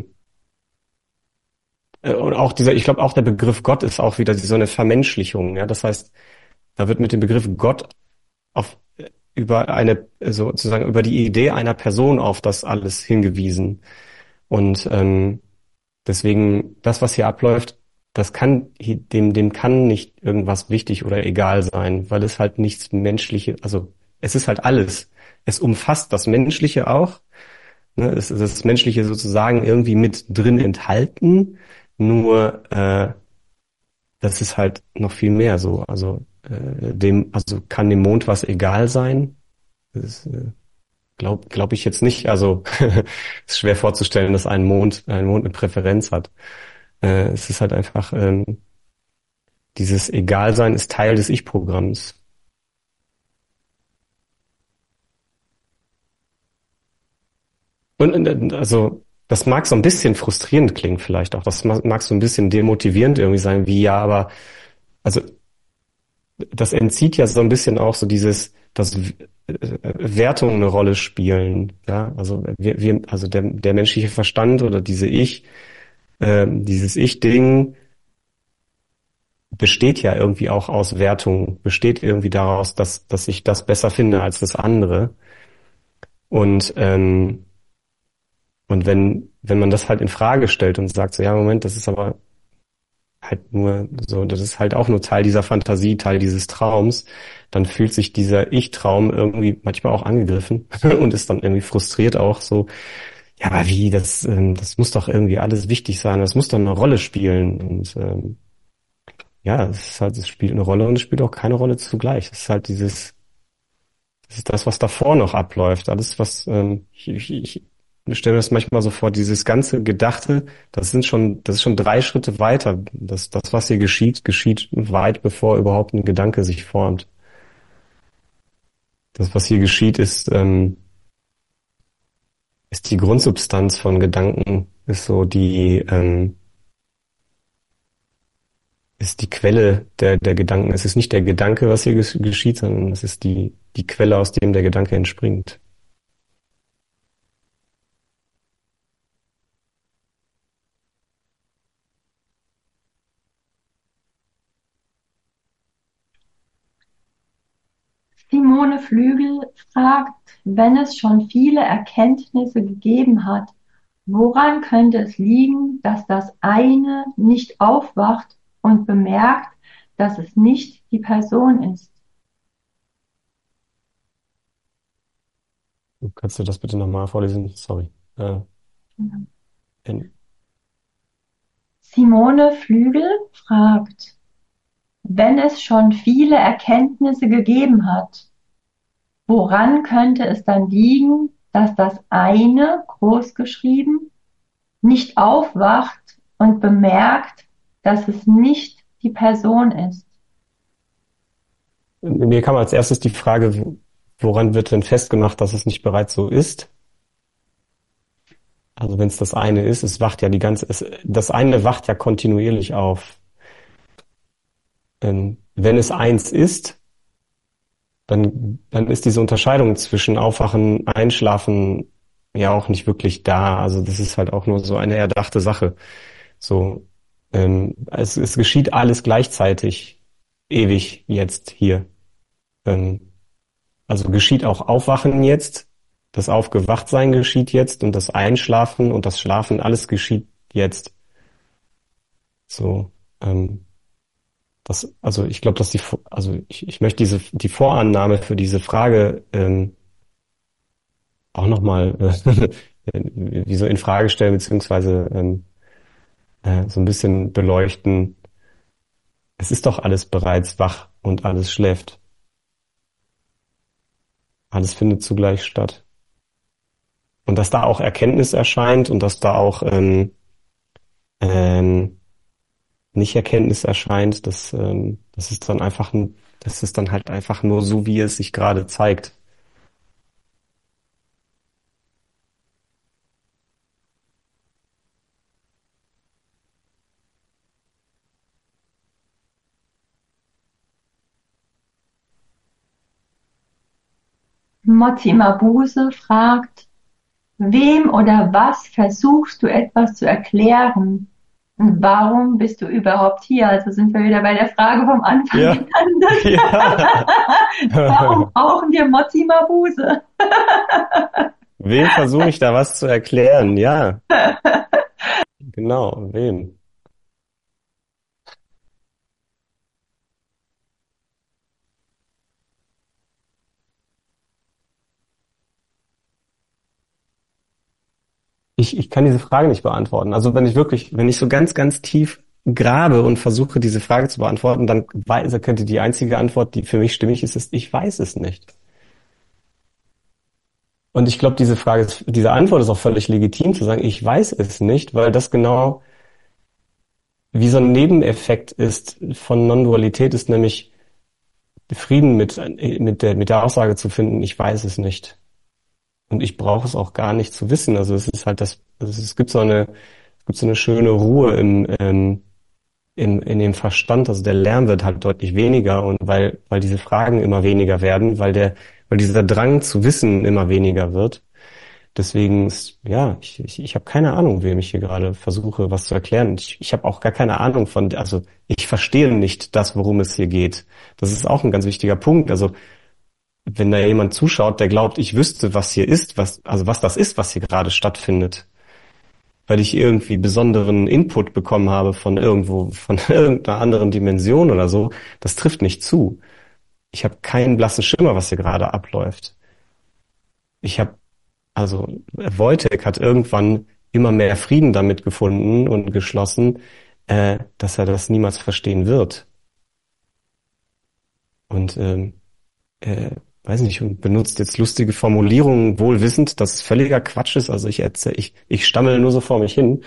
S3: und auch ich glaube auch der Begriff Gott ist auch wieder so eine Vermenschlichung. Ja, das heißt, da wird mit dem Begriff Gott auf über sozusagen über die Idee einer Person auf das alles hingewiesen. Und deswegen, das, was hier abläuft, dem kann nicht irgendwas wichtig oder egal sein, weil es halt nichts Menschliches, also es ist halt alles. Es umfasst das Menschliche auch, ne? Es ist das Menschliche sozusagen irgendwie mit drin enthalten, nur das ist halt noch viel mehr so. Also kann dem Mond was egal sein? Das glaub ich jetzt nicht. Also ist schwer vorzustellen, dass ein Mond eine Präferenz hat. Es ist halt einfach, dieses Egalsein ist Teil des Ich-Programms. Also, das mag so ein bisschen frustrierend klingen vielleicht auch. Das mag so ein bisschen demotivierend irgendwie sein, wie ja, aber also das entzieht ja so ein bisschen auch so dass Wertungen eine Rolle spielen. Ja, also also der menschliche Verstand oder dieses Ich-Ding besteht ja irgendwie auch aus Wertungen, besteht irgendwie daraus, dass ich das besser finde als das andere. Und wenn man das halt in Frage stellt und sagt so, ja, Moment, das ist aber halt nur so, das ist halt auch nur Teil dieser Fantasie, Teil dieses Traums, dann fühlt sich dieser Ich-Traum irgendwie manchmal auch angegriffen und ist dann irgendwie frustriert auch so, ja, aber wie, das muss doch irgendwie alles wichtig sein, das muss doch eine Rolle spielen. Und ja, es spielt eine Rolle und es spielt auch keine Rolle zugleich. Es ist halt das ist das, was davor noch abläuft. Alles, ich stelle mir das manchmal so vor, dieses ganze Gedachte, das ist schon 3 Schritte weiter. Was hier geschieht, geschieht weit bevor überhaupt ein Gedanke sich formt. Das, was hier geschieht, ist die Grundsubstanz von Gedanken, ist die Quelle der Gedanken. Es ist nicht der Gedanke, was hier geschieht, sondern es ist die Quelle, aus dem der Gedanke entspringt.
S1: Simone Flügel fragt, wenn es schon viele Erkenntnisse gegeben hat, woran könnte es liegen, dass das eine nicht aufwacht und bemerkt, dass es nicht die Person ist?
S3: Kannst du das bitte nochmal vorlesen? Sorry. In,
S1: Simone Flügel fragt, wenn es schon viele Erkenntnisse gegeben hat, woran könnte es dann liegen, dass das eine, großgeschrieben, nicht aufwacht und bemerkt, dass es nicht die Person ist?
S3: Mir kam als erstes die Frage, woran wird denn festgemacht, dass es nicht bereits so ist? Also wenn es das eine ist, das eine wacht ja kontinuierlich auf. Wenn es eins ist, dann ist diese Unterscheidung zwischen Aufwachen, Einschlafen ja auch nicht wirklich da. Also das ist halt auch nur so eine erdachte Sache. So, es geschieht alles gleichzeitig, ewig jetzt hier. Ähm, also geschieht auch Aufwachen jetzt, das Aufgewachtsein geschieht jetzt und das Einschlafen und das Schlafen, alles geschieht jetzt. So, also ich glaube, dass ich möchte die Vorannahme für diese Frage auch nochmal wie so in Frage stellen, beziehungsweise so ein bisschen beleuchten. Es ist doch alles bereits wach und alles schläft. Alles findet zugleich statt. Und dass da auch Erkenntnis erscheint und dass da auch ähm, Nicht-Erkenntnis erscheint, das ist dann das ist dann halt einfach nur so, wie es sich gerade zeigt.
S1: Motti Mabuse fragt, wem oder was versuchst du etwas zu erklären? Und warum bist du überhaupt hier? Also sind wir wieder bei der Frage vom Anfang
S3: Ja,
S1: gelandet.
S3: ja.
S1: Warum brauchen wir Motti Mabuse?
S3: Wem versuche ich da was zu erklären? Ja, genau, wem? Ich kann diese Frage nicht beantworten. Also wenn ich so ganz, ganz tief grabe und versuche, diese Frage zu beantworten, dann könnte die einzige Antwort, die für mich stimmig ist, ich weiß es nicht. Und ich glaube, diese Antwort ist auch völlig legitim zu sagen, ich weiß es nicht, weil das genau wie so ein Nebeneffekt ist von Non-Dualität ist nämlich Frieden mit der Aussage zu finden, ich weiß es nicht. Und ich brauche es auch gar nicht zu wissen. Also es ist halt es gibt es gibt so eine schöne Ruhe in dem Verstand. Also der Lärm wird halt deutlich weniger und weil diese Fragen immer weniger werden, weil dieser Drang zu wissen immer weniger wird. Deswegen ich habe keine Ahnung, wem ich hier gerade versuche, was zu erklären. Ich habe auch gar keine Ahnung also ich verstehe nicht das, worum es hier geht. Das ist auch ein ganz wichtiger Punkt. Also wenn da jemand zuschaut, der glaubt, ich wüsste, was hier ist, was das ist, was hier gerade stattfindet, weil ich irgendwie besonderen Input bekommen habe von irgendwo, von irgendeiner anderen Dimension oder so, das trifft nicht zu. Ich habe keinen blassen Schimmer, was hier gerade abläuft. Ich habe, also Wojtek hat irgendwann immer mehr Frieden damit gefunden und geschlossen, dass er das niemals verstehen wird. Und äh, weiß nicht, und benutzt jetzt lustige Formulierungen, wohl wissend, dass es völliger Quatsch ist. Also ich stammele nur so vor mich hin,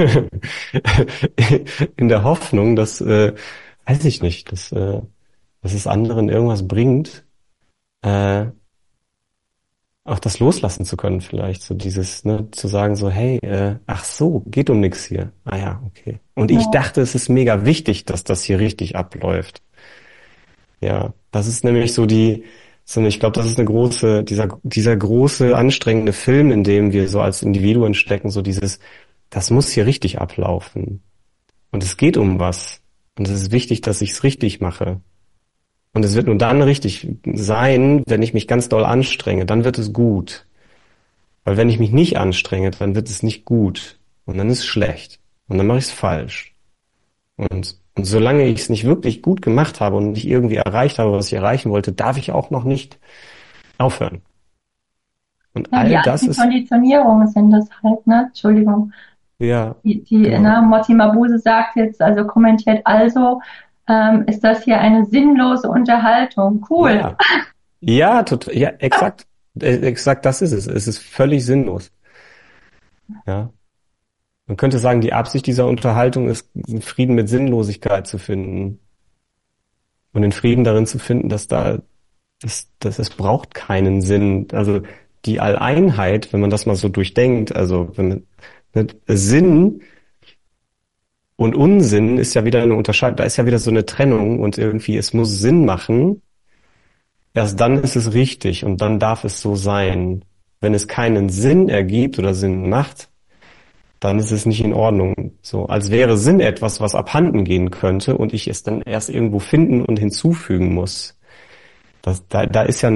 S3: in der Hoffnung, weiß ich nicht, dass es anderen irgendwas bringt, äh, auch das loslassen zu können vielleicht, so dieses, ne, zu sagen so, hey, ach so, geht um nix hier. Ah ja, okay. Und ich
S1: Ja,
S3: dachte, es ist mega wichtig, dass das hier richtig abläuft. Ja, das ist nämlich ich glaube, das ist dieser große, anstrengende Film, in dem wir so als Individuen stecken, das muss hier richtig ablaufen. Und es geht um was. Und es ist wichtig, dass ich es richtig mache. Und es wird nur dann richtig sein, wenn ich mich ganz doll anstrenge. Dann wird es gut. Weil wenn ich mich nicht anstrenge, dann wird es nicht gut. Und dann ist es schlecht. Und dann mache ich es falsch. Und solange ich es nicht wirklich gut gemacht habe und nicht irgendwie erreicht habe, was ich erreichen wollte, darf ich auch noch nicht aufhören. Und
S1: ja, die
S3: all das
S1: alten
S3: ist,
S1: Konditionierungen sind das halt, ne? Entschuldigung.
S3: ja,
S1: Ne,
S3: genau.
S1: Motti Mabuse sagt jetzt, also kommentiert also, ist das hier eine sinnlose Unterhaltung. Cool.
S3: Ja, ja, ja, exakt. Exakt das ist es. Es ist völlig sinnlos. Ja. Man könnte sagen, die Absicht dieser Unterhaltung ist, einen Frieden mit Sinnlosigkeit zu finden. Und den Frieden darin zu finden, dass es braucht keinen Sinn. Also die Alleinheit, wenn man das mal so durchdenkt, also wenn man, ne, Sinn und Unsinn ist ja wieder eine Unterscheidung, da ist ja wieder so eine Trennung und irgendwie es muss Sinn machen. Erst dann ist es richtig und dann darf es so sein. Wenn es keinen Sinn ergibt oder Sinn macht, dann ist es nicht in Ordnung. So, als wäre Sinn etwas, was abhanden gehen könnte und ich es dann erst irgendwo finden und hinzufügen muss. Da ist ja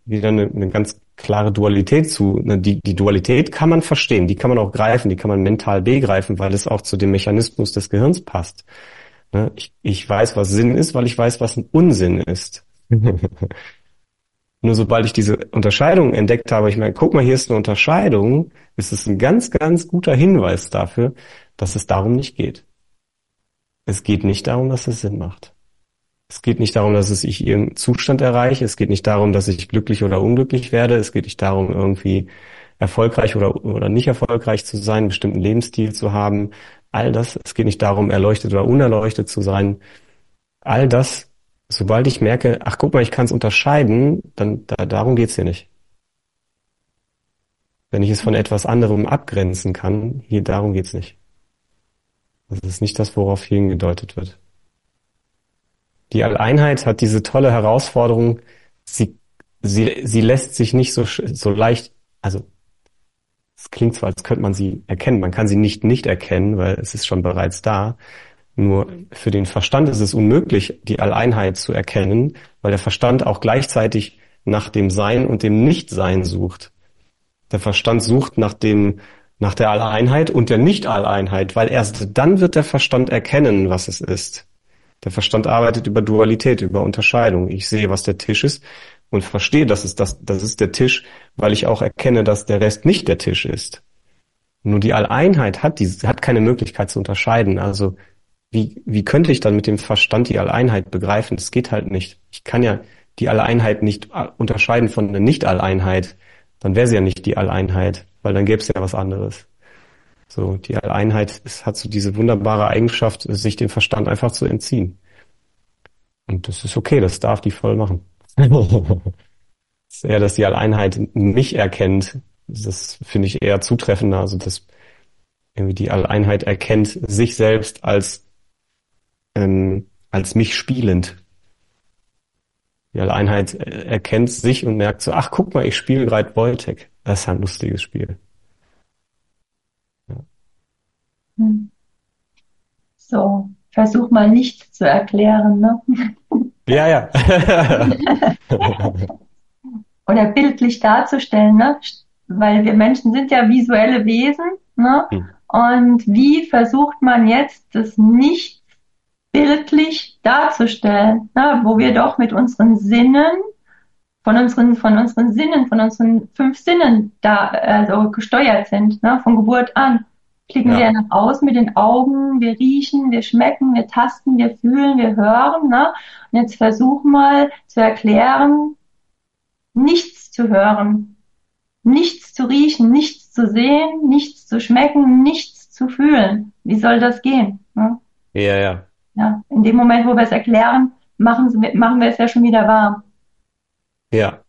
S3: wieder eine ganz klare Dualität zu. Die Dualität kann man verstehen, die kann man auch greifen, die kann man mental begreifen, weil es auch zu dem Mechanismus des Gehirns passt. Ne? Ich weiß, was Sinn ist, weil ich weiß, was ein Unsinn ist. Nur sobald ich diese Unterscheidung entdeckt habe, ich meine, guck mal, hier ist eine Unterscheidung, ist es ein ganz, ganz guter Hinweis dafür, dass es darum nicht geht. Es geht nicht darum, dass es Sinn macht. Es geht nicht darum, dass ich irgendeinen Zustand erreiche. Es geht nicht darum, dass ich glücklich oder unglücklich werde. Es geht nicht darum, irgendwie erfolgreich oder nicht erfolgreich zu sein, einen bestimmten Lebensstil zu haben. All das. Es geht nicht darum, erleuchtet oder unerleuchtet zu sein. All das, sobald ich merke, ach guck mal, ich kann es unterscheiden, dann darum geht's hier nicht. Wenn ich es von etwas anderem abgrenzen kann, hier darum geht's nicht. Das ist nicht das, worauf hier hingedeutet wird. Die Alleinheit hat diese tolle Herausforderung, sie lässt sich nicht so leicht, also es klingt zwar, als könnte man sie erkennen, man kann sie nicht erkennen, weil es ist schon bereits da. Nur für den Verstand ist es unmöglich, die Alleinheit zu erkennen, weil der Verstand auch gleichzeitig nach dem Sein und dem Nichtsein sucht. Der Verstand sucht nach der Alleinheit und der Nicht-Alleinheit, weil erst dann wird der Verstand erkennen, was es ist. Der Verstand arbeitet über Dualität, über Unterscheidung. Ich sehe, was der Tisch ist und verstehe, das ist der Tisch, weil ich auch erkenne, dass der Rest nicht der Tisch ist. Nur die Alleinheit hat keine Möglichkeit zu unterscheiden. Also wie könnte ich dann mit dem Verstand die Alleinheit begreifen? Das geht halt nicht. Ich kann ja die Alleinheit nicht unterscheiden von der Nicht-Alleinheit. Dann wäre sie ja nicht die Alleinheit, weil dann gäbe es ja was anderes. So, die Alleinheit hat so diese wunderbare Eigenschaft, sich dem Verstand einfach zu entziehen. Und das ist okay, das darf die voll machen. Es ist eher, dass die Alleinheit mich erkennt. Das finde ich eher zutreffender. Also, dass irgendwie die Alleinheit erkennt sich selbst als mich spielend. Die Alleinheit erkennt sich und merkt so, ach, guck mal, ich spiele gerade Voltec. Das ist ein lustiges Spiel. Ja.
S1: Hm. So, versuch mal nicht zu erklären, ne?
S3: Ja, ja.
S1: Oder bildlich darzustellen, ne? Weil wir Menschen sind ja visuelle Wesen, ne? Und wie versucht man jetzt, das nicht bildlich darzustellen, ne? Wo wir doch mit unseren Sinnen, von unseren 5 Sinnen also gesteuert sind, ne? Von Geburt an. Klicken wir nach außen mit den Augen, wir riechen, wir schmecken, wir tasten, wir fühlen, wir hören, ne? Und jetzt versuch mal zu erklären, nichts zu hören, nichts zu riechen, nichts zu sehen, nichts zu schmecken, nichts zu fühlen. Wie soll das gehen? Ne?
S3: Ja.
S1: Ja, in dem Moment, wo wir es erklären, machen wir es ja schon wieder wahr.
S3: Ja.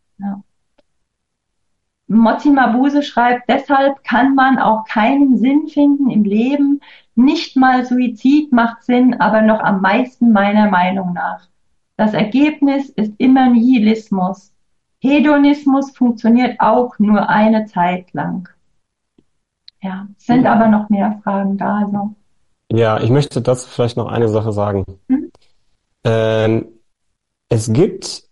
S1: Mozi Mabuse schreibt, deshalb kann man auch keinen Sinn finden im Leben. Nicht mal Suizid macht Sinn, aber noch am meisten meiner Meinung nach. Das Ergebnis ist immer Nihilismus. Hedonismus funktioniert auch nur eine Zeit lang. Ja, sind aber noch mehr Fragen da. Also.
S3: Ja, ich möchte dazu vielleicht noch eine Sache sagen. Es gibt,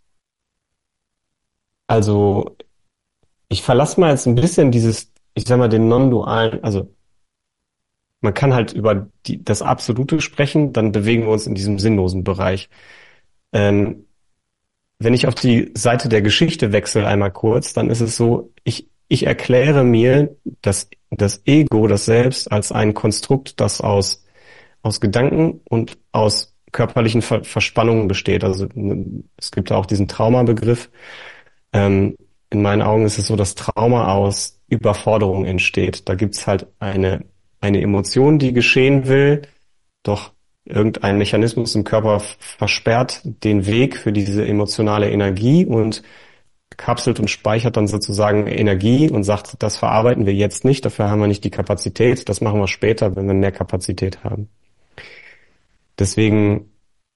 S3: also ich verlasse mal jetzt ein bisschen ich sag mal, den non-dualen, also man kann halt über das Absolute sprechen, dann bewegen wir uns in diesem sinnlosen Bereich. Wenn ich auf die Seite der Geschichte wechsle einmal kurz, dann ist es so, ich erkläre mir das Ego, das Selbst, als ein Konstrukt, das aus Gedanken und aus körperlichen Verspannungen besteht. Also es gibt da auch diesen Traumabegriff. In meinen Augen ist es so, dass Trauma aus Überforderung entsteht. Da gibt's halt eine Emotion, die geschehen will, doch irgendein Mechanismus im Körper versperrt den Weg für diese emotionale Energie und kapselt und speichert dann sozusagen Energie und sagt, das verarbeiten wir jetzt nicht, dafür haben wir nicht die Kapazität, das machen wir später, wenn wir mehr Kapazität haben. Deswegen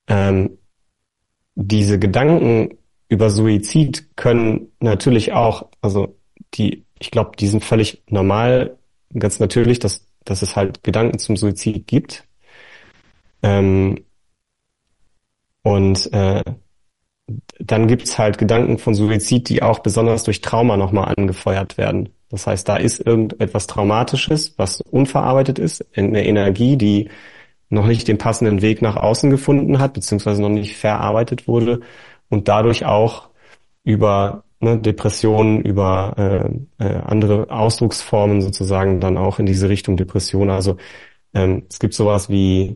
S3: diese Gedanken über Suizid können natürlich auch, also ich glaube, die sind völlig normal, ganz natürlich, dass es halt Gedanken zum Suizid gibt. Und dann gibt's halt Gedanken von Suizid, die auch besonders durch Trauma nochmal angefeuert werden. Das heißt, da ist irgendetwas Traumatisches, was unverarbeitet ist, eine Energie, die noch nicht den passenden Weg nach außen gefunden hat, beziehungsweise noch nicht verarbeitet wurde und dadurch auch über Depressionen, über andere Ausdrucksformen sozusagen dann auch in diese Richtung Depression. Also es gibt sowas wie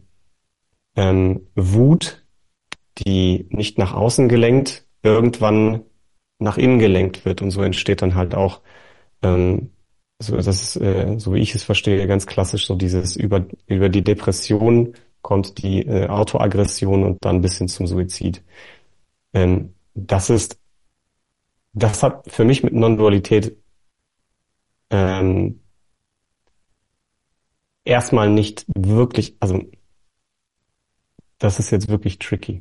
S3: Wut, die nicht nach außen gelenkt, irgendwann nach innen gelenkt wird. Und so entsteht dann halt auch, ähm, so, das ist, so wie ich es verstehe, ganz klassisch so dieses über die Depression kommt die Autoaggression und dann bis hin zum Suizid. Das hat für mich mit Non-Dualität ähm, erstmal nicht wirklich, also das ist jetzt wirklich tricky.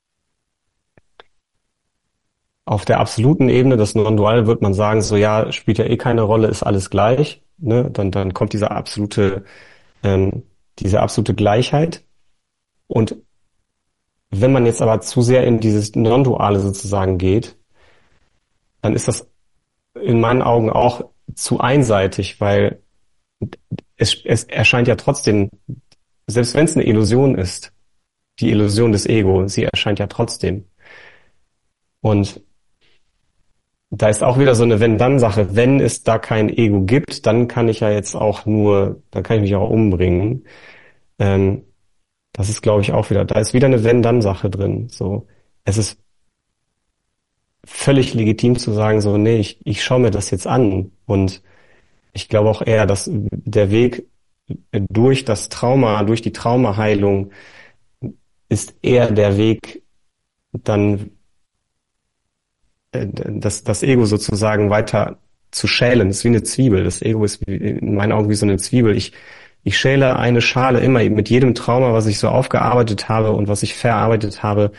S3: Auf der absoluten Ebene, das Non-Dual, wird man sagen, so ja, spielt ja eh keine Rolle, ist alles gleich. Ne? Dann kommt ähm, diese absolute Gleichheit. Und wenn man jetzt aber zu sehr in dieses Non-Duale sozusagen geht, dann ist das in meinen Augen auch zu einseitig, weil es erscheint ja trotzdem, selbst wenn es eine Illusion ist, die Illusion des Ego, sie erscheint ja trotzdem. Und da ist auch wieder so eine Wenn-Dann-Sache. Wenn es da kein Ego gibt, dann kann ich ja jetzt auch dann kann ich mich auch umbringen. Ähm, Das ist, glaube ich, auch wieder, da ist wieder eine Wenn-Dann-Sache drin. So, es ist völlig legitim zu sagen, so, nee, ich schaue mir das jetzt an. Und ich glaube auch eher, dass der Weg durch das Trauma, durch die Traumaheilung ist eher der Weg, dann das Ego sozusagen weiter zu schälen. Das ist wie eine Zwiebel. Das Ego ist in meinen Augen wie so eine Zwiebel. Ich schäle eine Schale immer mit jedem Trauma, was ich so aufgearbeitet habe und was ich verarbeitet habe,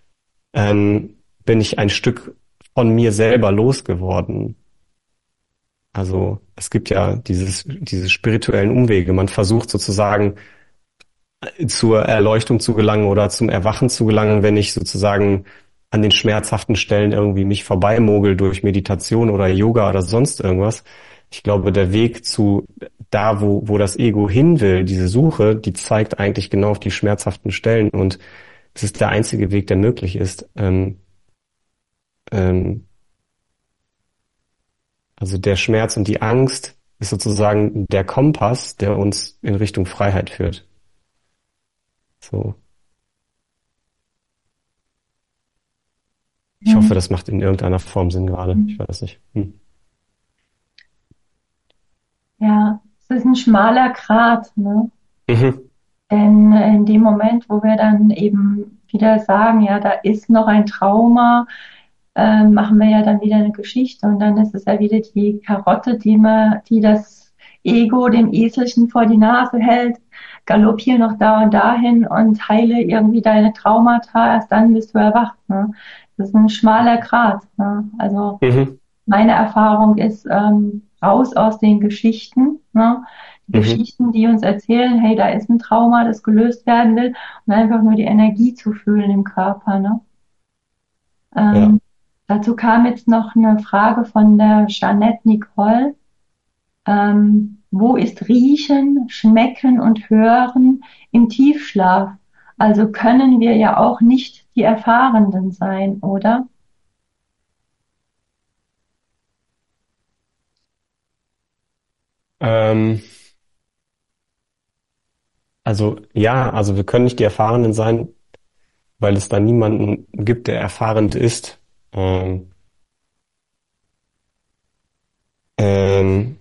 S3: bin ich ein Stück von mir selber losgeworden. Also es gibt ja diese spirituellen Umwege. Man versucht sozusagen zur Erleuchtung zu gelangen oder zum Erwachen zu gelangen, wenn ich sozusagen an den schmerzhaften Stellen irgendwie mich vorbeimogel durch Meditation oder Yoga oder sonst irgendwas. Ich glaube, der Weg zu da, wo das Ego hin will, diese Suche, die zeigt eigentlich genau auf die schmerzhaften Stellen und es ist der einzige Weg, der möglich ist. Ähm, also der Schmerz und die Angst ist sozusagen der Kompass, der uns in Richtung Freiheit führt. So. Ich hoffe, das macht in irgendeiner Form Sinn gerade. Ich weiß nicht.
S1: Ja, es ist ein schmaler Grat, ne?
S3: Mhm.
S1: Denn in dem Moment, wo wir dann eben wieder sagen, ja, da ist noch ein Trauma, machen wir ja dann wieder eine Geschichte und dann ist es ja wieder die Karotte, die das Ego dem Eselchen vor die Nase hält, galoppier noch da und dahin und heile irgendwie deine Traumata, erst dann bist du erwacht. Ne? Das ist ein schmaler Grat. Ne? Also
S3: Mhm.
S1: meine Erfahrung ist raus aus den Geschichten. Ne? Die
S3: Mhm.
S1: Geschichten, die uns erzählen, hey, da ist ein Trauma, das gelöst werden will und einfach nur die Energie zu fühlen im Körper. Ne?
S3: Ja.
S1: Ähm, Dazu kam jetzt noch eine Frage von der Jeanette Nicole. Wo ist Riechen, Schmecken und Hören im Tiefschlaf? Also können wir ja auch nicht die Erfahrenen sein, oder?
S3: Ähm, also ja, also wir können nicht die Erfahrenen sein, weil es da niemanden gibt, der erfahrend ist. Ähm, ähm,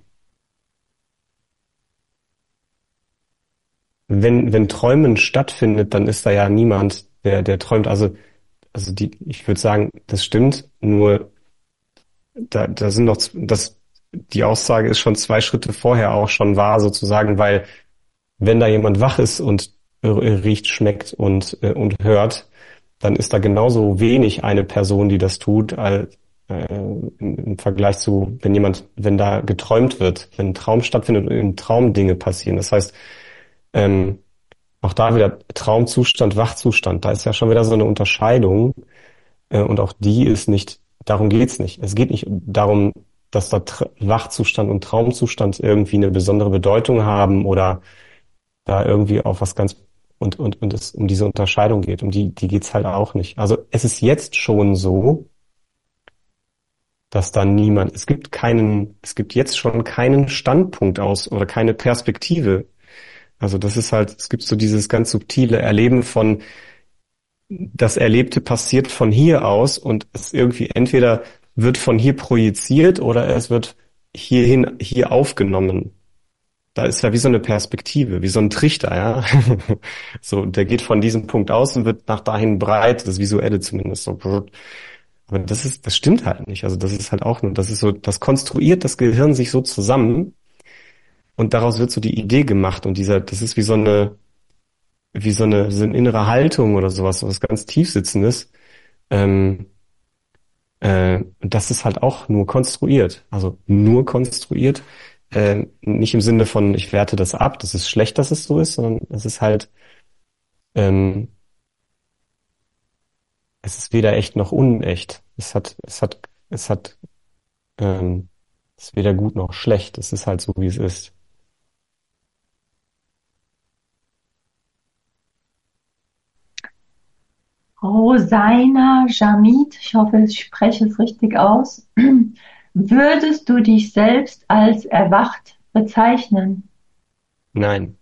S3: wenn Träumen stattfindet, dann ist da ja niemand, der träumt. Also ich würde sagen, das stimmt, nur da sind noch, die Aussage ist schon 2 Schritte vorher auch schon wahr sozusagen, weil wenn da jemand wach ist und riecht, schmeckt und hört, dann ist da genauso wenig eine Person, die das tut, als im Vergleich zu, wenn da geträumt wird, wenn ein Traum stattfindet und im Traum Dinge passieren. Das heißt, ähm, auch da wieder Traumzustand, Wachzustand, da ist ja schon wieder so eine Unterscheidung. Und auch die ist nicht, darum geht's nicht. Es geht nicht darum, dass da Wachzustand und Traumzustand irgendwie eine besondere Bedeutung haben oder da irgendwie auf was ganz und es um diese Unterscheidung geht. Die geht's halt auch nicht. Also es ist jetzt schon so, dass da niemand, es gibt jetzt schon keinen Standpunkt aus oder keine Perspektive. Also das ist halt, es gibt so dieses ganz subtile Erleben von, das Erlebte passiert von hier aus und es irgendwie entweder wird von hier projiziert oder es wird hier aufgenommen. Da ist ja wie so eine Perspektive, wie so ein Trichter, ja. So, der geht von diesem Punkt aus und wird nach dahin breit, das Visuelle zumindest so. Aber das stimmt halt nicht. Also das ist halt auch nur, das ist so, das konstruiert das Gehirn sich so zusammen und daraus wird so die Idee gemacht und das ist so eine innere Haltung oder sowas, so was ganz Tiefsitzendes. Ähm, und das ist halt auch nur konstruiert. Also nur konstruiert. Nicht im Sinne von, ich werte das ab, das ist schlecht, dass es so ist, sondern ähm, es ist weder echt noch unecht. Ähm, es ist weder gut noch schlecht. Es ist halt so, wie es ist.
S1: Rosaina Jamid, ich hoffe, ich spreche es richtig aus. Würdest du dich selbst als erwacht bezeichnen?
S3: Nein.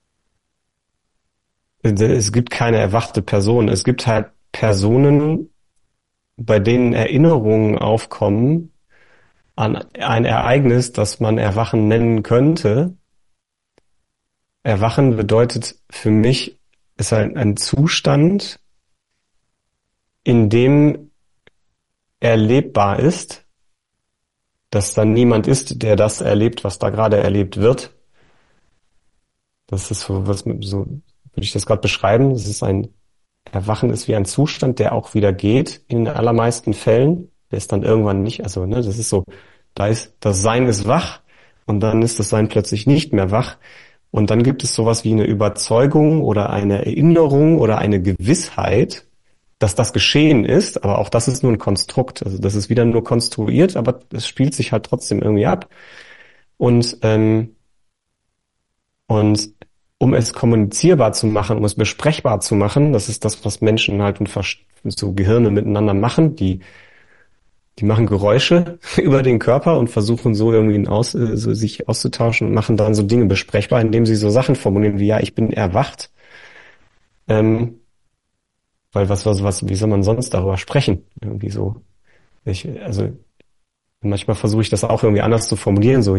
S3: Es gibt keine erwachte Person. Es gibt halt Personen, bei denen Erinnerungen aufkommen an ein Ereignis, das man Erwachen nennen könnte. Erwachen bedeutet für mich, ist ein Zustand, in dem erlebbar ist, dass dann niemand ist, der das erlebt, was da gerade erlebt wird. Das ist so, so würde ich das gerade beschreiben. Erwachen ist wie ein Zustand, der auch wieder geht in den allermeisten Fällen. Der ist dann irgendwann nicht, also, ne, das ist so, das Sein ist wach und dann ist das Sein plötzlich nicht mehr wach. Und dann gibt es sowas wie eine Überzeugung oder eine Erinnerung oder eine Gewissheit, dass das geschehen ist, aber auch das ist nur ein Konstrukt. Also das ist wieder nur konstruiert, aber es spielt sich halt trotzdem irgendwie ab. Und, ähm, und um es kommunizierbar zu machen, um es besprechbar zu machen, das ist das, was Menschen halt und so Gehirne miteinander machen, die machen Geräusche über den Körper und versuchen so irgendwie so sich auszutauschen und machen dann so Dinge besprechbar, indem sie so Sachen formulieren wie, ja, ich bin erwacht. Weil wie soll man sonst darüber sprechen? Irgendwie so. Also manchmal versuche ich das auch irgendwie anders zu formulieren, so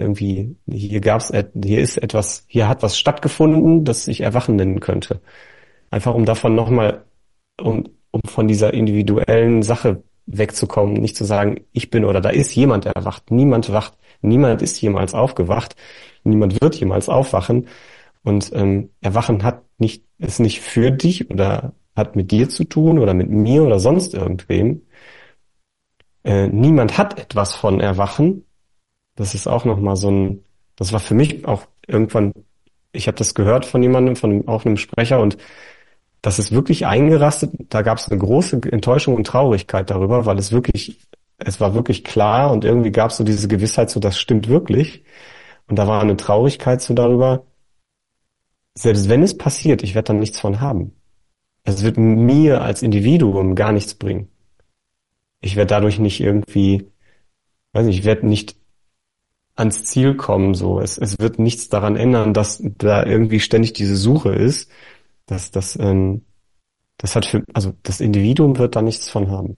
S3: hier hat was stattgefunden, das ich Erwachen nennen könnte. Einfach um davon nochmal, um von dieser individuellen Sache wegzukommen, nicht zu sagen, ich bin oder da ist jemand erwacht. Niemand wacht, niemand ist jemals aufgewacht, niemand wird jemals aufwachen. Und Erwachen ist nicht für dich oder hat mit dir zu tun oder mit mir oder sonst irgendwem. Niemand hat etwas von Erwachen. Das ist auch nochmal das war für mich auch irgendwann, ich habe das gehört von jemandem, von auch einem Sprecher und das ist wirklich eingerastet. Da gab es eine große Enttäuschung und Traurigkeit darüber, weil es war wirklich klar und irgendwie gab es so diese Gewissheit, so das stimmt wirklich. Und da war eine Traurigkeit so darüber, selbst wenn es passiert, ich werde dann nichts von haben. Es wird mir als Individuum gar nichts bringen. Ich werde dadurch nicht irgendwie, weiß nicht, ich werde nicht ans Ziel kommen, so. Es wird nichts daran ändern, dass da irgendwie ständig diese Suche ist. Dass das hat also das Individuum wird da nichts von haben.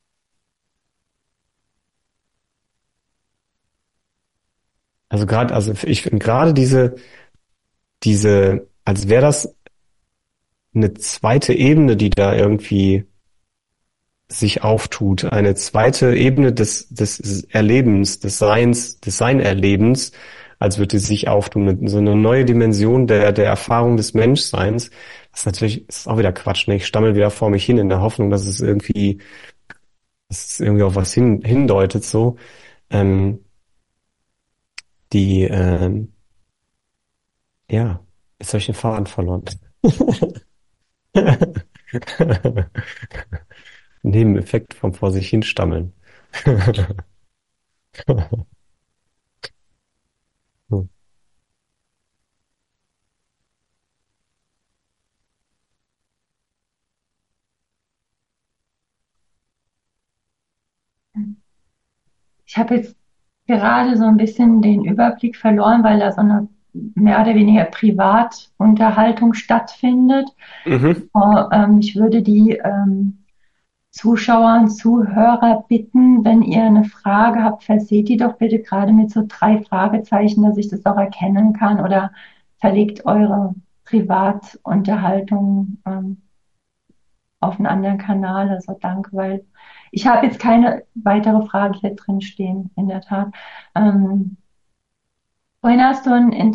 S3: Also ich finde gerade als wäre das eine zweite Ebene, die da irgendwie sich auftut, eine zweite Ebene des Erlebens, des Seins, des Seinerlebens, als würde sie sich auftun, so eine neue Dimension der Erfahrung des Menschseins. Ist auch wieder Quatsch, ne? Ich stammel wieder vor mich hin in der Hoffnung, dass es irgendwie auf was hindeutet, so. Ähm, die, ja, jetzt habe ich den Faden verloren. Nebeneffekt vom vor sich hinstammeln.
S1: Ich habe jetzt gerade so ein bisschen den Überblick verloren, weil da so eine mehr oder weniger Privatunterhaltung stattfindet.
S3: Mhm.
S1: Ich würde die Zuschauer und Zuhörer bitten, wenn ihr eine Frage habt, verseht die doch bitte gerade mit so 3 Fragezeichen, dass ich das auch erkennen kann, oder verlegt eure Privatunterhaltung auf einen anderen Kanal. Also danke, weil ich habe jetzt keine weitere Frage hier drin stehen, in der Tat. Ähm, Vorhin hast du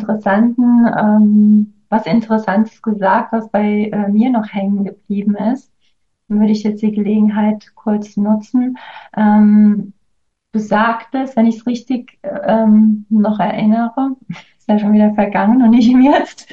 S1: was Interessantes gesagt, was bei mir noch hängen geblieben ist. Dann würde ich jetzt die Gelegenheit kurz nutzen. Du sagtest, wenn ich es richtig noch erinnere, ist ja schon wieder vergangen und nicht im Jetzt,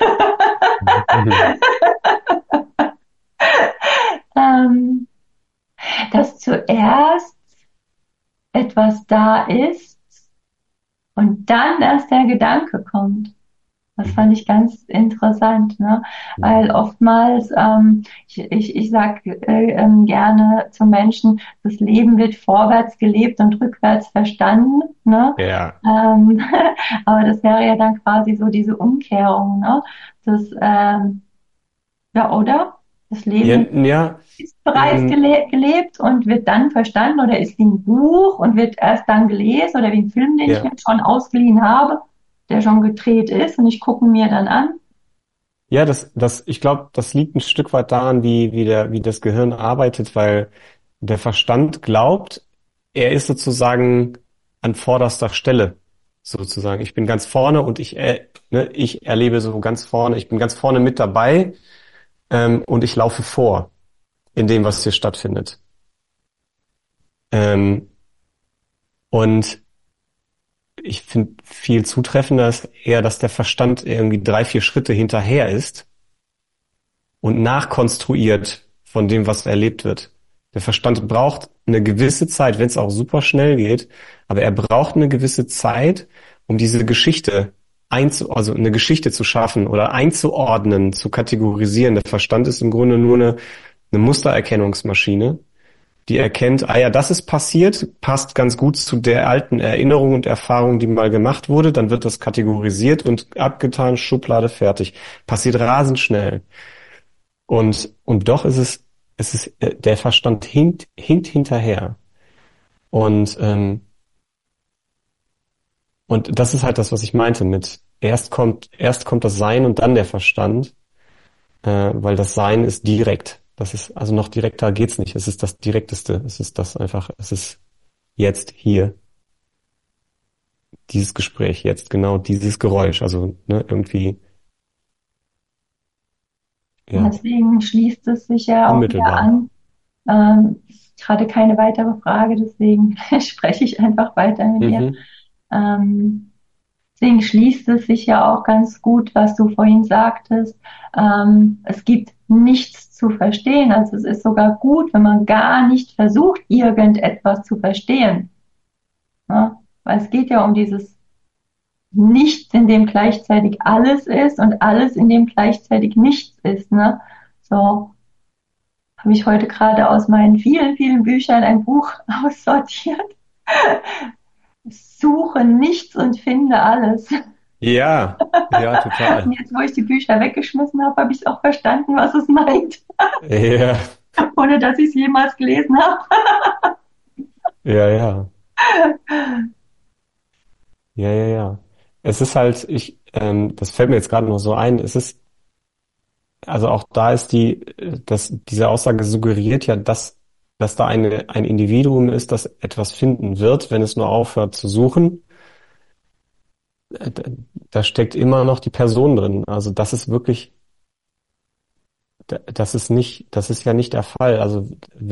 S1: ähm, dass zuerst etwas da ist und dann erst der Gedanke kommt. Das fand ich ganz interessant, ne? Weil oftmals, ich sag gerne zu Menschen, das Leben wird vorwärts gelebt und rückwärts verstanden, ne?
S3: Ja.
S1: Aber das wäre ja dann quasi so diese Umkehrung, ne? Das, ja, oder? Das
S3: Ja,
S1: Leben
S3: ja,
S1: ist bereits
S3: ähm,
S1: gelebt und wird dann verstanden, oder ist wie ein Buch und wird erst dann gelesen, oder wie ein Film, den ich
S3: ja.
S1: mir schon ausgeliehen habe, der schon gedreht ist, und ich gucke ihn mir dann an.
S3: Ja, ich glaube, das liegt ein Stück weit daran, wie das Gehirn arbeitet, weil der Verstand glaubt, er ist sozusagen an vorderster Stelle, sozusagen. Ich bin ganz vorne und ich erlebe so ganz vorne, ich bin ganz vorne mit dabei, und ich laufe vor in dem, was hier stattfindet. Ähm, und ich finde viel zutreffender ist eher, dass der Verstand irgendwie 3, 4 Schritte hinterher ist und nachkonstruiert von dem, was erlebt wird. Der Verstand braucht eine gewisse Zeit, wenn es auch super schnell geht, aber er braucht eine gewisse Zeit, um diese Geschichte also eine Geschichte zu schaffen oder einzuordnen, zu kategorisieren. Der Verstand ist im Grunde nur eine Mustererkennungsmaschine, die erkennt, ah ja, das ist passiert, passt ganz gut zu der alten Erinnerung und Erfahrung, die mal gemacht wurde, dann wird das kategorisiert und abgetan, Schublade fertig. Passiert rasend schnell. Und doch der Verstand hinkt hinterher. Und, und das ist halt das, was ich meinte mit erst kommt das Sein und dann der Verstand, weil das Sein ist direkt. Das ist, also noch direkter geht's nicht. Es ist das Direkteste. Es ist jetzt hier, dieses Gespräch jetzt, genau dieses Geräusch. Also, ne, irgendwie, ja,
S1: Deswegen schließt es sich ja auch wieder
S3: unmittelbar.
S1: an. Ich hatte keine weitere Frage, deswegen spreche ich einfach weiter mit dir.
S3: Mhm.
S1: Ähm, Deswegen schließt es sich ja auch ganz gut, was du vorhin sagtest. Es gibt nichts zu verstehen. Also es ist sogar gut, wenn man gar nicht versucht, irgendetwas zu verstehen. Ne? Weil es geht ja um dieses Nichts, in dem gleichzeitig alles ist, und alles, in dem gleichzeitig nichts ist. Ne? So habe ich heute gerade aus meinen vielen, vielen Büchern ein Buch aussortiert. Suche nichts und finde alles.
S3: Ja, ja,
S1: Und
S3: total.
S1: jetzt, wo ich die Bücher weggeschmissen habe, habe ich auch verstanden, was es meint,
S3: Ja,
S1: ohne dass ich es jemals gelesen habe.
S3: ja, ja. Ja, ja, ja. Es ist halt, das fällt mir jetzt gerade noch so ein, also auch da ist diese Aussage suggeriert ja, dass da ein Individuum ist, das etwas finden wird, wenn es nur aufhört zu suchen. Da da steckt immer noch die Person drin. Also das ist wirklich, das ist ja nicht der Fall. Also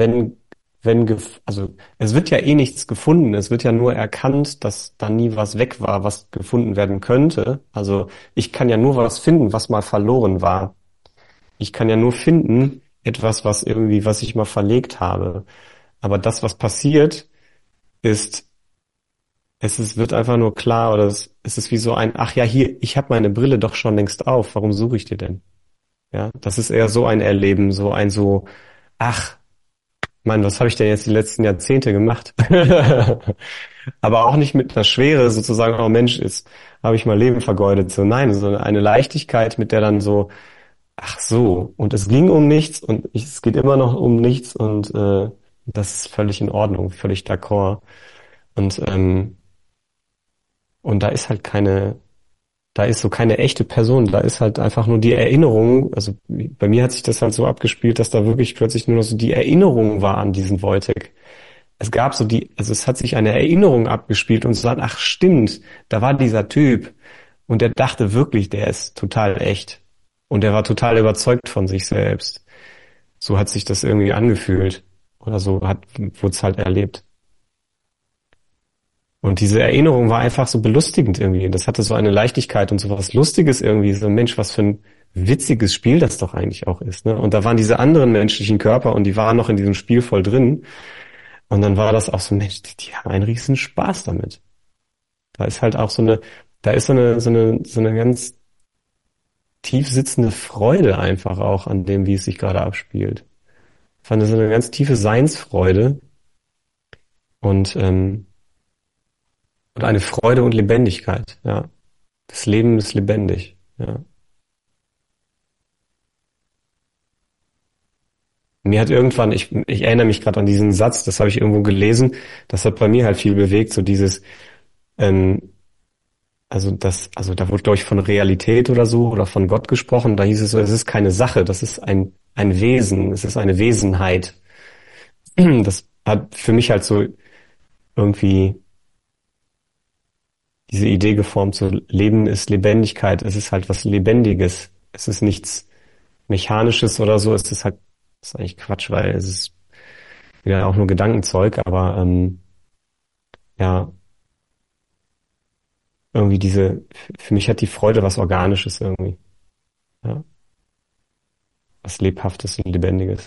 S3: also es wird ja eh nichts gefunden. Es wird ja nur erkannt, dass da nie was weg war, was gefunden werden könnte. Also ich kann ja nur was finden, was mal verloren war. Ich kann ja nur finden, etwas, was ich mal verlegt habe. Aber das, was passiert, ist, wird einfach nur klar oder es ist wie so ein, ach ja, hier, ich habe meine Brille doch schon längst auf, warum suche ich die denn? Ja, das ist eher so ein Erleben, ach, Mann, was habe ich denn jetzt die letzten Jahrzehnte gemacht? Aber auch nicht mit einer Schwere, sozusagen, oh Mensch, jetzt habe ich mein Leben vergeudet. So, nein, so eine Leichtigkeit, mit der dann so, ach so, und es ging um nichts und es geht immer noch um nichts und das ist völlig in Ordnung, völlig d'accord. Und, und da ist so keine echte Person, da ist halt einfach nur die Erinnerung, also bei mir hat sich das halt so abgespielt, dass da wirklich plötzlich nur noch so die Erinnerung war an diesen Wojtek. Es gab also es hat sich eine Erinnerung abgespielt und so sagt, ach stimmt, da war dieser Typ und der dachte wirklich, der ist total echt und der war total überzeugt von sich selbst. So hat sich das irgendwie angefühlt oder wurde es halt erlebt. Und diese Erinnerung war einfach so belustigend irgendwie. Das hatte so eine Leichtigkeit und so was Lustiges irgendwie. So, Mensch, was für ein witziges Spiel das doch eigentlich auch ist. Ne? Und da waren diese anderen menschlichen Körper und die waren noch in diesem Spiel voll drin. Und dann war das auch so, Mensch, die haben einen riesen Spaß damit. Da ist halt auch da ist so eine ganz tief sitzende Freude einfach auch an dem, wie es sich gerade abspielt. Ich fand so eine ganz tiefe Seinsfreude und, und eine Freude und Lebendigkeit, ja. Das Leben ist lebendig, ja. Mir hat irgendwann, ich erinnere mich gerade an diesen Satz, das habe ich irgendwo gelesen, das hat bei mir halt viel bewegt, so dieses, ähm, also da wurde, glaube ich, von Realität oder so oder von Gott gesprochen, da hieß es so, es ist keine Sache, das ist ein Wesen, es ist eine Wesenheit. Das hat für mich halt so irgendwie diese Idee geformt, so Leben ist Lebendigkeit, es ist halt was Lebendiges, es ist nichts Mechanisches oder so, es ist eigentlich Quatsch, weil es ist wieder auch nur Gedankenzeug, aber ja, irgendwie für mich hat die Freude was Organisches irgendwie, ja, was Lebhaftes und Lebendiges.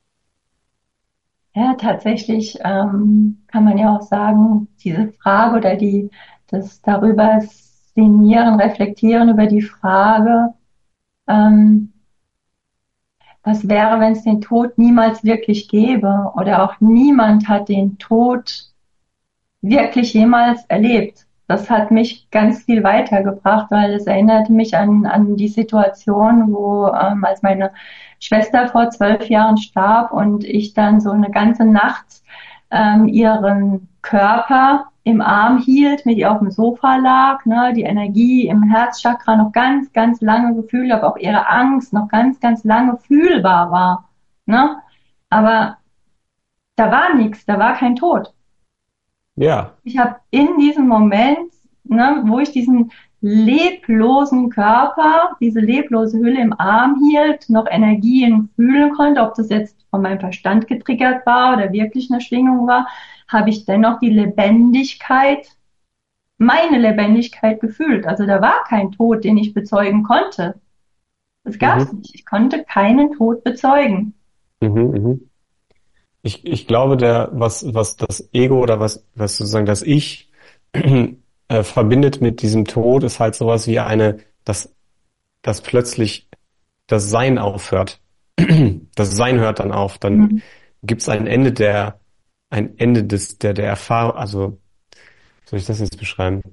S1: Ja, tatsächlich kann man ja auch sagen, diese Frage oder das darüber sinnieren, reflektieren über die Frage, ähm, was wäre, wenn es den Tod niemals wirklich gäbe oder auch niemand hat den Tod wirklich jemals erlebt. Das hat mich ganz viel weitergebracht, weil es erinnerte mich an die Situation, wo als meine Schwester vor 12 Jahren starb und ich dann so eine ganze Nacht ihren Körper im Arm hielt, mit ihr auf dem Sofa lag, ne, die Energie im Herzchakra noch ganz, ganz lange gefühlt habe, auch ihre Angst noch ganz, ganz lange fühlbar war. Ne? Aber da war nichts, da war kein Tod.
S3: Ja,
S1: Ich habe in diesem Moment, ne, wo ich diesen leblosen Körper, diese leblose Hülle im Arm hielt, noch Energien fühlen konnte, ob das jetzt von meinem Verstand getriggert war oder wirklich eine Schwingung war, habe ich dennoch die Lebendigkeit, meine Lebendigkeit gefühlt. Also da war kein Tod, den ich bezeugen konnte. Das gab es
S3: mhm,
S1: nicht. Ich konnte keinen Tod bezeugen.
S3: mhm. Ich glaube, was das Ego oder was sozusagen das Ich verbindet mit diesem Tod, ist halt sowas wie dass plötzlich das Sein aufhört. Das Sein hört dann auf. Dann
S1: Mhm.
S3: gibt es ein Ende der Erfahrung, also, wie soll ich das jetzt beschreiben?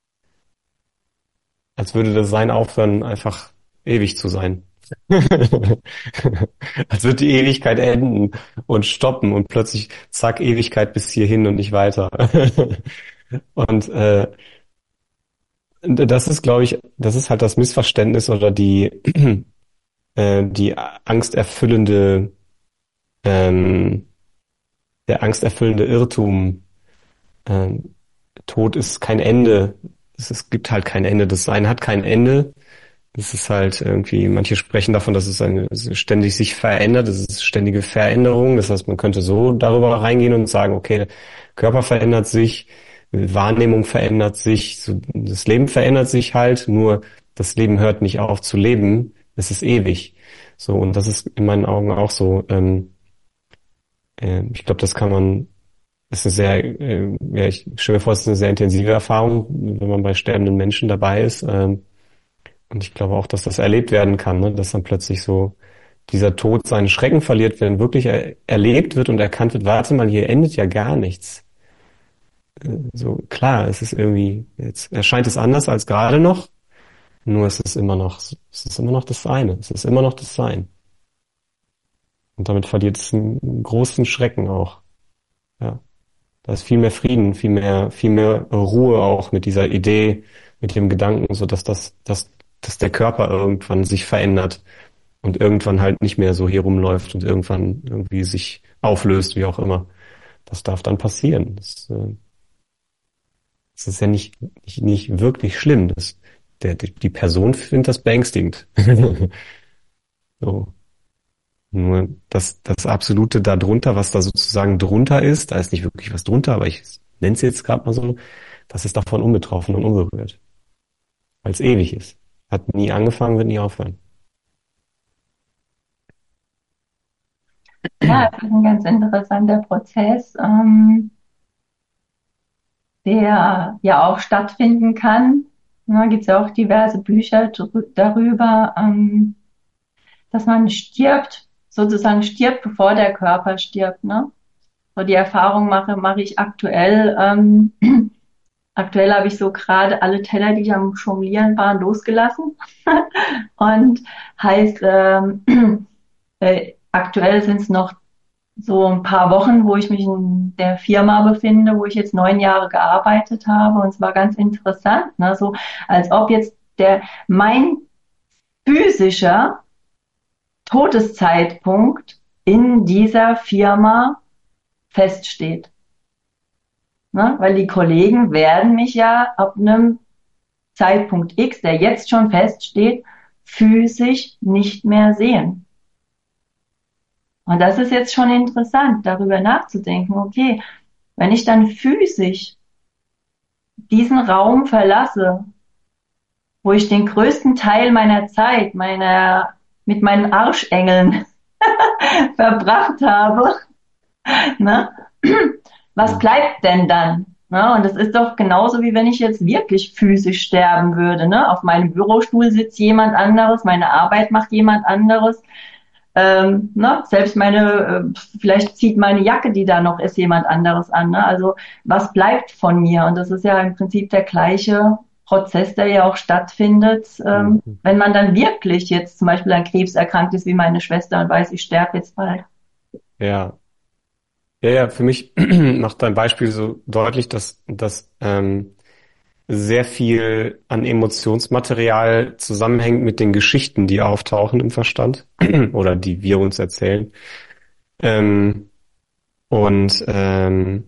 S3: Als würde das Sein aufhören, einfach ewig zu sein. Als würde die Ewigkeit enden und stoppen und plötzlich zack, Ewigkeit bis hierhin und nicht weiter. Und das ist, glaube ich, das ist halt das Missverständnis oder die ähm, der angsterfüllende Irrtum. Ähm, Tod ist kein Ende. Es gibt halt kein Ende. Das Sein hat kein Ende. Es ist halt irgendwie, manche sprechen davon, dass es ständig sich verändert, es ist ständige Veränderung. Das heißt, man könnte so darüber reingehen und sagen, okay, Körper verändert sich, Wahrnehmung verändert sich, so, das Leben verändert sich halt, nur das Leben hört nicht auf zu leben, es ist ewig. So, und das ist in meinen Augen auch so, Ich glaube, das ist eine sehr, ja, ich stelle mir vor, es ist eine sehr intensive Erfahrung, wenn man bei sterbenden Menschen dabei ist. Und ich glaube auch, dass das erlebt werden kann, ne? Dass dann plötzlich so dieser Tod seinen Schrecken verliert, wenn wirklich erlebt wird und erkannt wird, warte mal, hier endet ja gar nichts. So klar, es ist irgendwie, jetzt erscheint es anders als gerade noch, nur es ist immer noch das eine, es ist immer noch das Sein. Und damit verliert es einen großen Schrecken auch. Ja. Da ist viel mehr Frieden, viel mehr Ruhe auch mit dieser Idee, mit dem Gedanken, so dass der Körper irgendwann sich verändert und irgendwann halt nicht mehr so hier rumläuft und irgendwann irgendwie sich auflöst, wie auch immer. Das darf dann passieren. Das ist ja nicht wirklich schlimm. Die Person findet das beängstigend. So. Nur das Absolute da drunter, was da sozusagen drunter ist, da ist nicht wirklich was drunter, aber ich nenne es jetzt gerade mal so, das ist davon unbetroffen und unberührt. Weil es ewig ist. Hat nie angefangen, wird nie aufhören.
S1: Ja, es ist ein ganz interessanter Prozess, der ja auch stattfinden kann. Da gibt es ja auch diverse Bücher darüber, dass man stirbt, sozusagen stirbt, bevor der Körper stirbt. Ne? So die Erfahrung mache ich aktuell. Aktuell habe ich so gerade alle Teller, die ich am Jonglieren waren, losgelassen. Und heißt, aktuell sind es noch so ein paar Wochen, wo ich mich in der Firma befinde, wo ich jetzt 9 Jahre gearbeitet habe. Und es war ganz interessant, ne? So als ob jetzt mein physischer Todeszeitpunkt in dieser Firma feststeht. Ne? Weil die Kollegen werden mich ja ab einem Zeitpunkt X, der jetzt schon feststeht, physisch nicht mehr sehen. Und das ist jetzt schon interessant, darüber nachzudenken, okay, wenn ich dann physisch diesen Raum verlasse, wo ich den größten Teil meiner Zeit mit meinen Arschengeln verbracht habe, ne? Was bleibt denn dann? Ne? Und das ist doch genauso, wie wenn ich jetzt wirklich physisch sterben würde. Ne? Auf meinem Bürostuhl sitzt jemand anderes, meine Arbeit macht jemand anderes. Ne? Selbst vielleicht zieht meine Jacke, die da noch ist, jemand anderes an. Ne? Also was bleibt von mir? Und das ist ja im Prinzip der gleiche Prozess, der ja auch stattfindet,
S3: Mhm.
S1: wenn man dann wirklich jetzt zum Beispiel an Krebs erkrankt ist, wie meine Schwester und weiß, ich sterbe jetzt bald.
S3: Ja. Ja, ja, für mich macht dein Beispiel so deutlich, dass sehr viel an Emotionsmaterial zusammenhängt mit den Geschichten, die auftauchen im Verstand oder die wir uns erzählen. Ähm, und, ähm,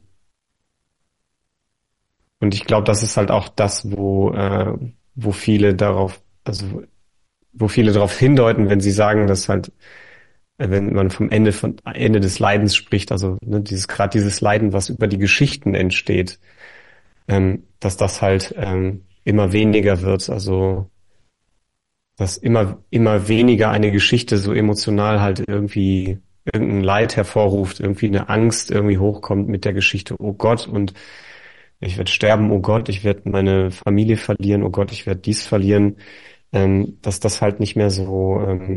S3: und ich glaube, das ist halt auch das, wo viele wo viele darauf hindeuten, wenn sie sagen, dass halt, wenn man vom Ende des Leidens spricht, also ne, gerade dieses Leiden, was über die Geschichten entsteht, dass das halt immer weniger wird, also dass immer weniger eine Geschichte so emotional halt irgendwie irgendein Leid hervorruft, irgendwie eine Angst irgendwie hochkommt mit der Geschichte, oh Gott, und ich werde sterben, oh Gott, ich werde meine Familie verlieren, oh Gott, ich werde dies verlieren, dass das halt nicht mehr so,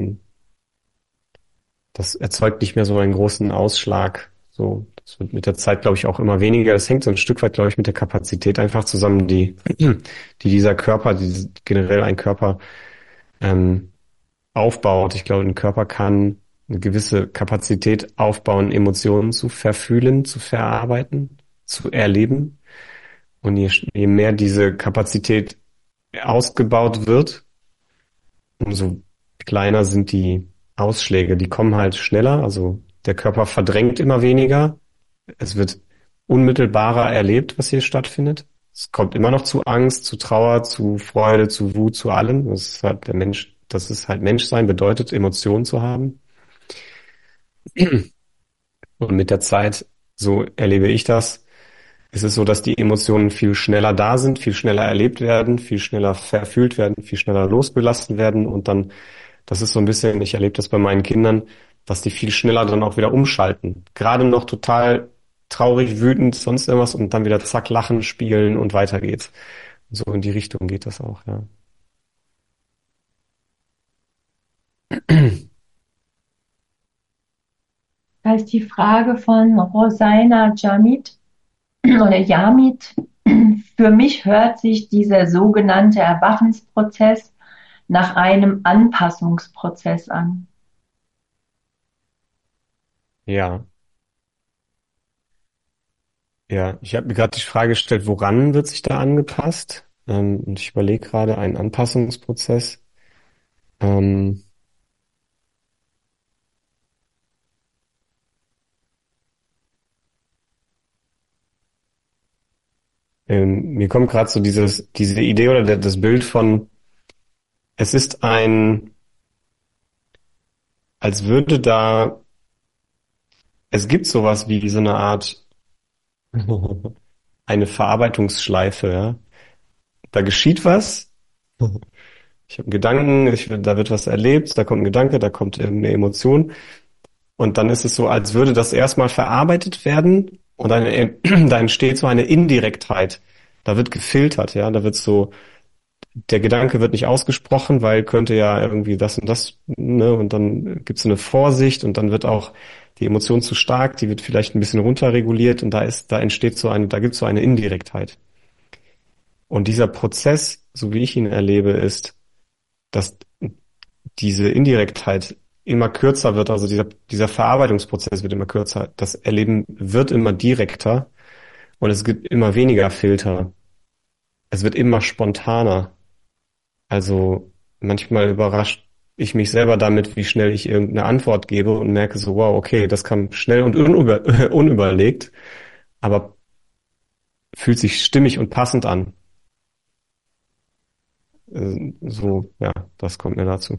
S3: das erzeugt nicht mehr so einen großen Ausschlag. So, das wird mit der Zeit, glaube ich, auch immer weniger. Das hängt so ein Stück weit, glaube ich, mit der Kapazität einfach zusammen, die dieser Körper, generell ein Körper ähm, aufbaut. Ich glaube, ein Körper kann eine gewisse Kapazität aufbauen, Emotionen zu verfühlen, zu verarbeiten, zu erleben. Und je mehr diese Kapazität ausgebaut wird, umso kleiner sind die Ausschläge. Die kommen halt schneller. Also der Körper verdrängt immer weniger. Es wird unmittelbarer erlebt, was hier stattfindet. Es kommt immer noch zu Angst, zu Trauer, zu Freude, zu Wut, zu allem. Das ist halt Menschsein, bedeutet, Emotionen zu haben. Und mit der Zeit, so erlebe ich das, ist es so, dass die Emotionen viel schneller da sind, viel schneller erlebt werden, viel schneller verfühlt werden, viel schneller losgelassen werden und dann, das ist so ein bisschen, ich erlebe das bei meinen Kindern, dass die viel schneller dann auch wieder umschalten. Gerade noch total traurig, wütend, sonst irgendwas und dann wieder zack, lachen, spielen und weiter geht's. So in die Richtung geht das auch, ja.
S1: Da ist die Frage von Rosaina Jamid oder Jamid. Für mich hört sich dieser sogenannte Erwachensprozess nach einem Anpassungsprozess an.
S3: Ja, ja. Ich habe mir gerade die Frage gestellt, woran wird sich da angepasst? Und ich überlege gerade einen Anpassungsprozess. Ähm, Mir kommt gerade so diese Idee oder das Bild von, es ist als würde es gibt sowas wie so eine Art, eine Verarbeitungsschleife, ja. Da geschieht was, ich habe einen Gedanken, da wird was erlebt, da kommt ein Gedanke, da kommt irgendeine Emotion und dann ist es so, als würde das erstmal verarbeitet werden und dann, da entsteht so eine Indirektheit. Da wird gefiltert, ja, da wird so der Gedanke wird nicht ausgesprochen, weil könnte ja irgendwie das und das, ne, und dann gibt es eine Vorsicht und dann wird auch die Emotion zu stark, die wird vielleicht ein bisschen runterreguliert und da entsteht da gibt es so eine Indirektheit. Und dieser Prozess, so wie ich ihn erlebe, ist, dass diese Indirektheit immer kürzer wird, also dieser Verarbeitungsprozess wird immer kürzer, das Erleben wird immer direkter und es gibt immer weniger Filter. Es wird immer spontaner. Also manchmal überrascht ich mich selber damit, wie schnell ich irgendeine Antwort gebe und merke so, wow, okay, das kam schnell und unüberlegt, aber fühlt sich stimmig und passend an. So, ja, das kommt mir dazu.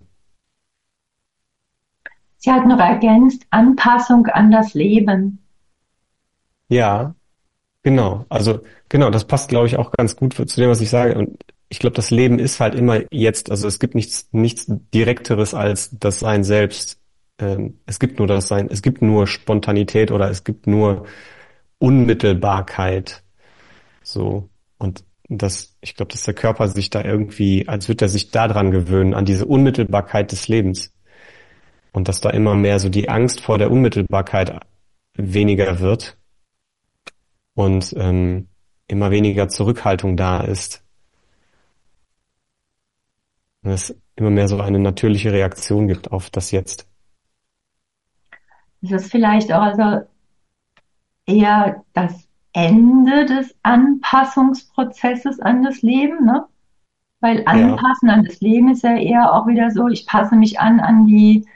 S1: Sie hat noch ergänzt, Anpassung an das Leben.
S3: Ja, genau. Also genau, das passt, glaube ich, auch ganz gut zu dem, was ich sage. Und ich glaube, das Leben ist halt immer jetzt. Also es gibt nichts Direkteres als das Sein selbst. Es gibt nur das Sein. Es gibt nur Spontanität oder es gibt nur Unmittelbarkeit. So. Und ich glaube, dass der Körper sich da irgendwie, als würde er sich daran gewöhnen, an diese Unmittelbarkeit des Lebens. Und dass da immer mehr so die Angst vor der Unmittelbarkeit weniger wird und immer weniger Zurückhaltung da ist. Und es immer mehr so eine natürliche Reaktion gibt auf das Jetzt.
S1: Es ist vielleicht auch also eher das Ende des Anpassungsprozesses an das Leben, ne? Weil
S3: Ja,
S1: Anpassen an das Leben ist ja eher auch wieder so, ich passe mich an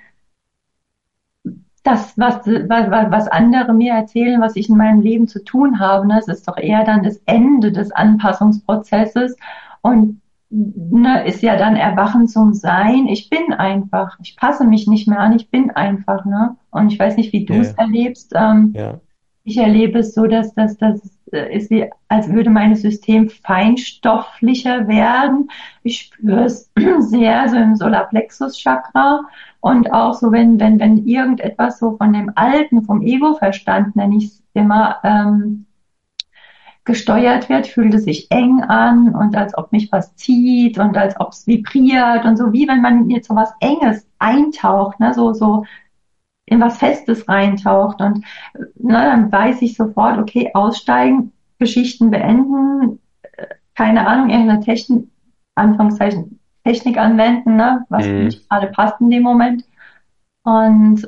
S1: was andere mir erzählen, was ich in meinem Leben zu tun habe. Ne? Es ist doch eher dann das Ende des Anpassungsprozesses und ne, ist ja dann Erwachen zum Sein. Ich bin einfach, ich passe mich nicht mehr an, ich bin einfach. Ne? Und ich weiß nicht, wie du es
S3: ja,
S1: erlebst.
S3: ja,
S1: Ich erlebe es so, dass das ist wie, als würde mein System feinstofflicher werden. Ich spüre es sehr so im Solarplexus-Chakra und auch so, wenn irgendetwas so von dem Alten, vom Ego-Verstand, nenne ich es immer, gesteuert wird, fühlt es sich eng an und als ob mich was zieht und als ob es vibriert und so wie wenn man jetzt so was Enges eintaucht, ne, so in was Festes reintaucht und na, dann weiß ich sofort, okay, aussteigen, Geschichten beenden, keine Ahnung, irgendeine Technik, Anführungszeichen, Technik anwenden, ne, was
S3: mhm.
S1: nicht gerade passt in dem Moment. Und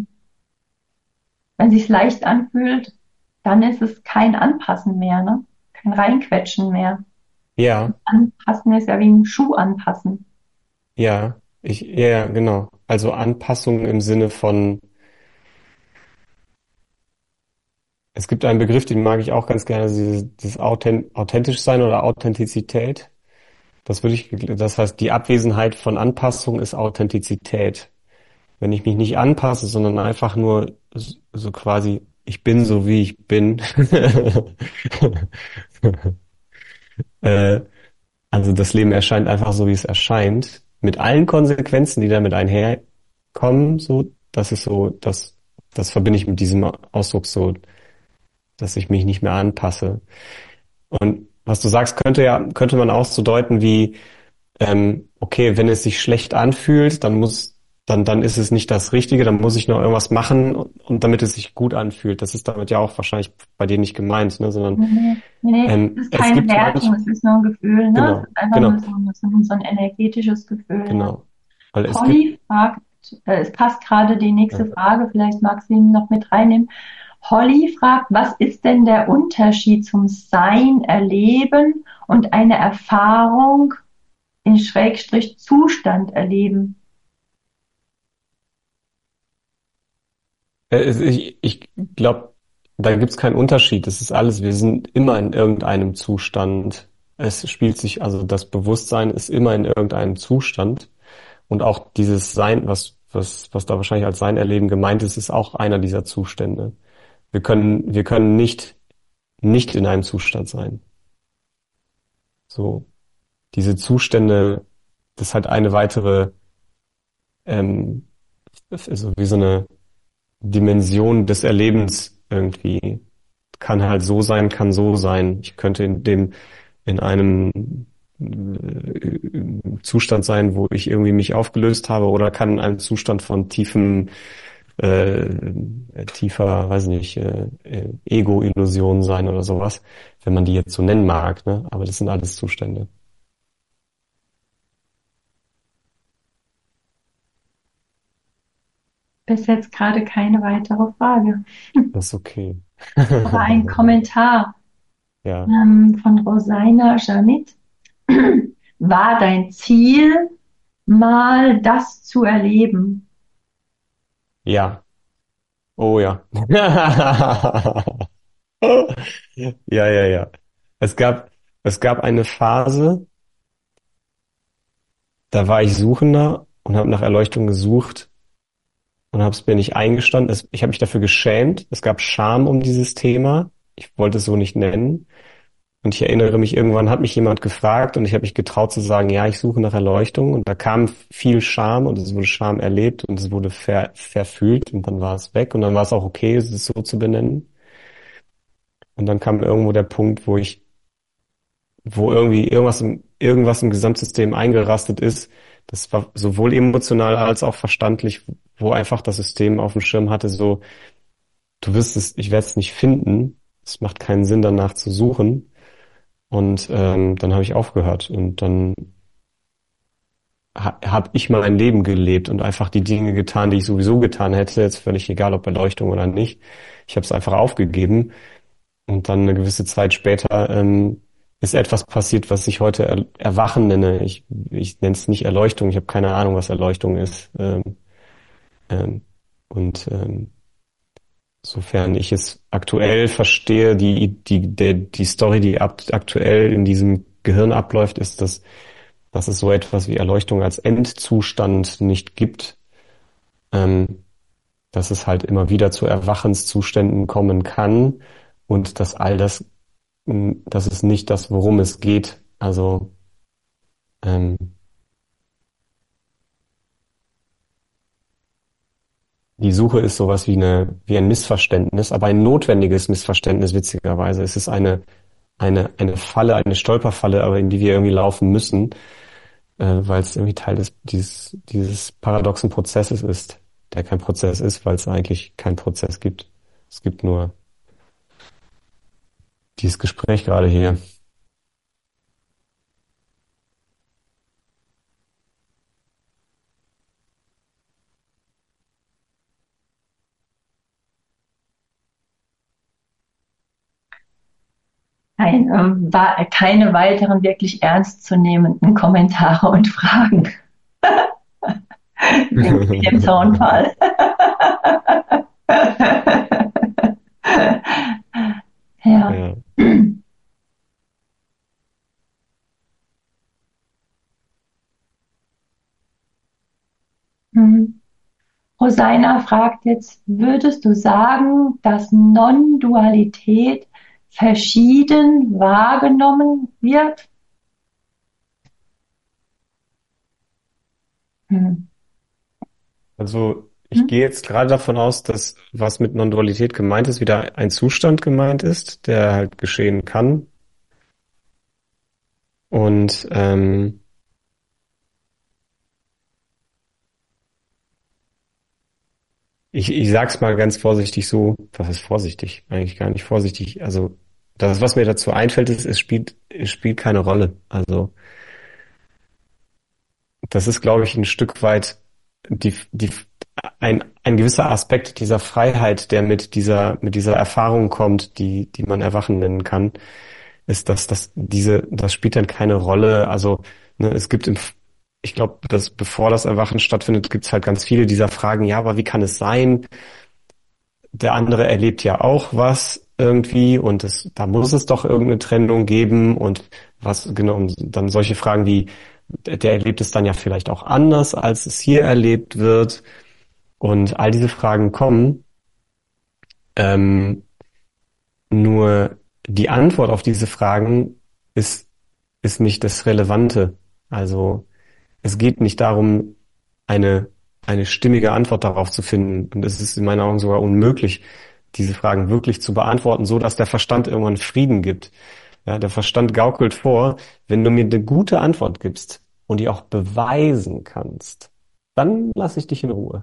S1: wenn sich's leicht anfühlt, dann ist es kein Anpassen mehr, ne? Kein Reinquetschen mehr.
S3: Ja,
S1: Anpassen ist ja wie ein Schuh anpassen.
S3: ja, genau. Also Anpassung im Sinne von, es gibt einen Begriff, den mag ich auch ganz gerne, dieses authentisch sein oder Authentizität. Das heißt, die Abwesenheit von Anpassung ist Authentizität. Wenn ich mich nicht anpasse, sondern einfach nur so quasi, ich bin so wie ich bin. äh, also das Leben erscheint einfach so, wie es erscheint, mit allen Konsequenzen, die damit einherkommen, so, das ist so, das verbinde ich mit diesem Ausdruck so, dass ich mich nicht mehr anpasse. Und was du sagst, könnte man auch so deuten wie, okay, wenn es sich schlecht anfühlt, dann ist es nicht das Richtige, dann muss ich noch irgendwas machen und damit es sich gut anfühlt. Das ist damit ja auch wahrscheinlich bei dir nicht gemeint, ne, sondern
S1: Nee, nee, es ist
S3: es
S1: keine
S3: gibt
S1: Wertung, es ist nur ein Gefühl, ne? Es
S3: genau,
S1: ist einfach
S3: genau,
S1: nur so ein energetisches Gefühl, ja.
S3: genau. Weil es gibt,
S1: Holly fragt, es passt gerade die nächste
S3: ja,
S1: Frage, vielleicht magst du ihn noch mit reinnehmen. Holly fragt, was ist denn der Unterschied zum Sein, Erleben und eine Erfahrung in Schrägstrich Zustand erleben?
S3: ich glaube, da gibt's keinen Unterschied. Es ist alles, wir sind immer in irgendeinem Zustand. Es spielt sich, also das Bewusstsein ist immer in irgendeinem Zustand. Und auch dieses Sein, was da wahrscheinlich als Sein erleben gemeint ist, ist auch einer dieser Zustände. Wir können nicht in einem Zustand sein. So, diese Zustände, das ist halt eine weitere, ähm, also wie so eine Dimension des Erlebens irgendwie. Kann halt so sein, kann so sein. Ich könnte in einem Zustand sein, wo ich irgendwie mich aufgelöst habe oder kann in einem Zustand von tiefer, weiß nicht, Ego-Illusion sein oder sowas, wenn man die jetzt so nennen mag, ne? Aber das sind alles Zustände.
S1: Bis jetzt gerade keine weitere Frage.
S3: Das ist okay.
S1: Aber ein Kommentar
S3: Ja,
S1: von Rosaina Janit. War dein Ziel, mal das zu erleben?
S3: ja, oh ja. Ja, ja, ja. Es gab, es gab eine Phase, da war ich Suchender und habe nach Erleuchtung gesucht und habe es mir nicht eingestanden. Ich habe mich dafür geschämt. Es gab Scham um dieses Thema. Ich wollte es so nicht nennen. Und ich erinnere mich, irgendwann hat mich jemand gefragt und ich habe mich getraut zu sagen, ja, ich suche nach Erleuchtung. Und da kam viel Scham und es wurde Scham erlebt und es wurde verfühlt und dann war es weg und dann war es auch okay, es so zu benennen. Und dann kam irgendwo der Punkt, wo irgendwie irgendwas im Gesamtsystem eingerastet ist. Das war sowohl emotional als auch verstandlich, wo einfach das System auf dem Schirm hatte, so, ich werde es nicht finden. Es macht keinen Sinn, danach zu suchen. Und dann habe ich aufgehört und dann habe ich mein Leben gelebt und einfach die Dinge getan, die ich sowieso getan hätte, jetzt völlig egal, ob Erleuchtung oder nicht. Ich habe es einfach aufgegeben und dann eine gewisse Zeit später ist etwas passiert, was ich heute Erwachen nenne. Ich nenne es nicht Erleuchtung, ich habe keine Ahnung, was Erleuchtung ist. Ähm, und sofern ich es aktuell verstehe, die Story, die aktuell in diesem Gehirn abläuft, ist, dass es so etwas wie Erleuchtung als Endzustand nicht gibt, ähm, dass es halt immer wieder zu Erwachenszuständen kommen kann und dass all das, das ist nicht das, worum es geht. Also ähm, die Suche ist sowas wie ein Missverständnis, aber ein notwendiges Missverständnis, witzigerweise. Es ist eine Falle, eine Stolperfalle, aber in die wir irgendwie laufen müssen, weil es irgendwie Teil dieses paradoxen Prozesses ist, der kein Prozess ist, weil es eigentlich keinen Prozess gibt. Es gibt nur dieses Gespräch gerade hier.
S1: Keine weiteren wirklich ernstzunehmenden Kommentare und Fragen wegen dem Zaunfall. Ja.
S3: Ja.
S1: Hm. Rosaina fragt jetzt, würdest du sagen, dass Non-Dualität verschieden wahrgenommen wird? Hm.
S3: Also Ich gehe jetzt gerade davon aus, dass was mit Non-Dualität gemeint ist, wieder ein Zustand gemeint ist, der halt geschehen kann. Und ich sag's mal ganz vorsichtig so, was ist vorsichtig? Eigentlich gar nicht vorsichtig. Also das, was mir dazu einfällt, ist, es spielt keine Rolle. Also das ist, glaube ich, ein Stück weit ein gewisser Aspekt dieser Freiheit, der mit dieser Erfahrung kommt, die man Erwachen nennen kann, ist, dass das spielt dann keine Rolle. Also, ne, ich glaube, dass bevor das Erwachen stattfindet, gibt es halt ganz viele dieser Fragen, ja, aber wie kann es sein? Der andere erlebt ja auch was irgendwie und da muss es doch irgendeine Trennung geben und was genau, und dann solche Fragen wie, der erlebt es dann ja vielleicht auch anders, als es hier erlebt wird. Und all diese Fragen kommen, ähm, nur die Antwort auf diese Fragen ist, ist nicht das Relevante. Also es geht nicht darum, eine, eine stimmige Antwort darauf zu finden. Und es ist in meinen Augen sogar unmöglich, diese Fragen wirklich zu beantworten, so dass der Verstand irgendwann Frieden gibt. Ja, der Verstand gaukelt vor, wenn du mir eine gute Antwort gibst und die auch beweisen kannst, dann lasse ich dich in Ruhe.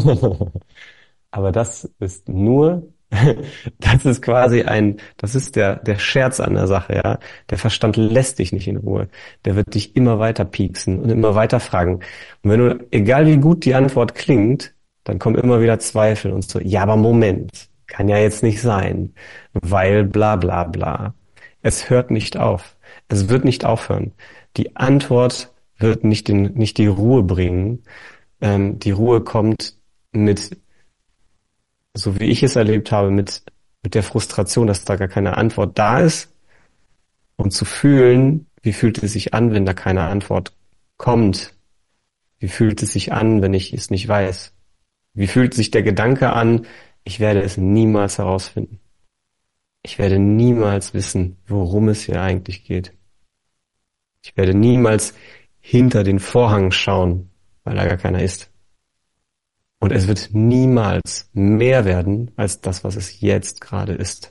S3: Aber das ist nur, das ist quasi das ist der Scherz an der Sache, ja. Der Verstand lässt dich nicht in Ruhe. Der wird dich immer weiter pieksen und immer weiter fragen. Und wenn du, egal wie gut die Antwort klingt, dann kommen immer wieder Zweifel und so, ja, aber Moment, kann ja jetzt nicht sein, weil bla bla bla. Es hört nicht auf. Es wird nicht aufhören. Die Antwort wird nicht die Ruhe bringen. Die Ruhe kommt mit, so wie ich es erlebt habe, mit der Frustration, dass da gar keine Antwort da ist und zu fühlen, wie fühlt es sich an, wenn da keine Antwort kommt? Wie fühlt es sich an, wenn ich es nicht weiß? Wie fühlt sich der Gedanke an, ich werde es niemals herausfinden? Ich werde niemals wissen, worum es hier eigentlich geht. Ich werde niemals hinter den Vorhang schauen, weil da gar keiner ist. Und es wird niemals mehr werden als das, was es jetzt gerade ist.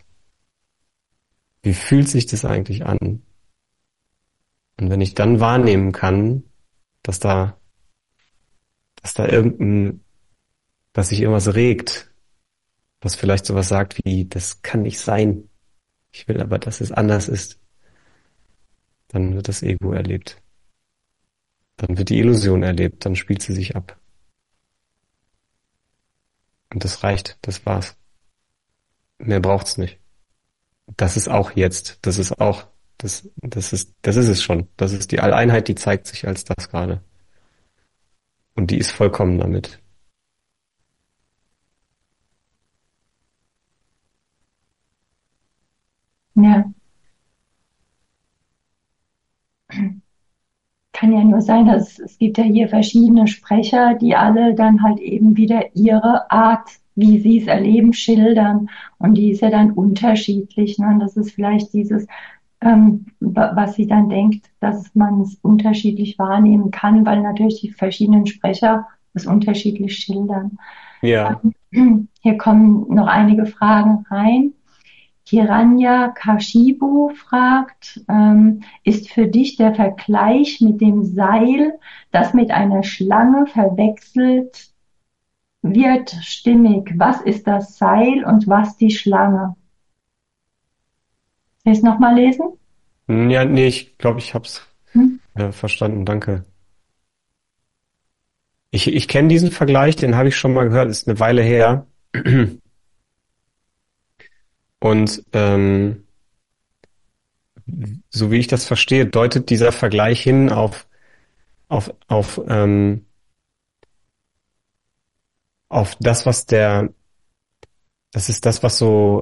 S3: Wie fühlt sich das eigentlich an? Und wenn ich dann wahrnehmen kann, dass da, dass da dass sich irgendwas regt, was vielleicht sowas sagt wie, das kann nicht sein. Ich will aber, dass es anders ist. Dann wird das Ego erlebt. Dann wird die Illusion erlebt. Dann spielt sie sich ab. Und das reicht. Das war's. Mehr braucht's nicht. Das ist auch jetzt. Das ist es schon. Das ist die Alleinheit, die zeigt sich als das gerade. Und die ist vollkommen damit.
S1: Ja, kann ja nur sein, dass es gibt ja hier verschiedene Sprecher, die alle dann halt eben wieder ihre Art, wie sie es erleben, schildern. Und die ist ja dann unterschiedlich. Ne? Und das ist vielleicht dieses, was sie dann denkt, dass man es unterschiedlich wahrnehmen kann, weil natürlich die verschiedenen Sprecher es unterschiedlich schildern.
S3: Ja.
S1: Hier kommen noch einige Fragen rein. Hiranya Kashibu fragt, ist für dich der Vergleich mit dem Seil, das mit einer Schlange verwechselt wird, stimmig? Was ist das Seil und was die Schlange? Soll ich es nochmal lesen?
S3: Ja, nee, ich glaube, ich hab's
S1: Hm?
S3: verstanden. Danke. Ich kenne diesen Vergleich, den habe ich schon mal gehört, ist eine Weile her. Und so wie ich das verstehe, deutet dieser Vergleich hin auf das, das ist das, was so,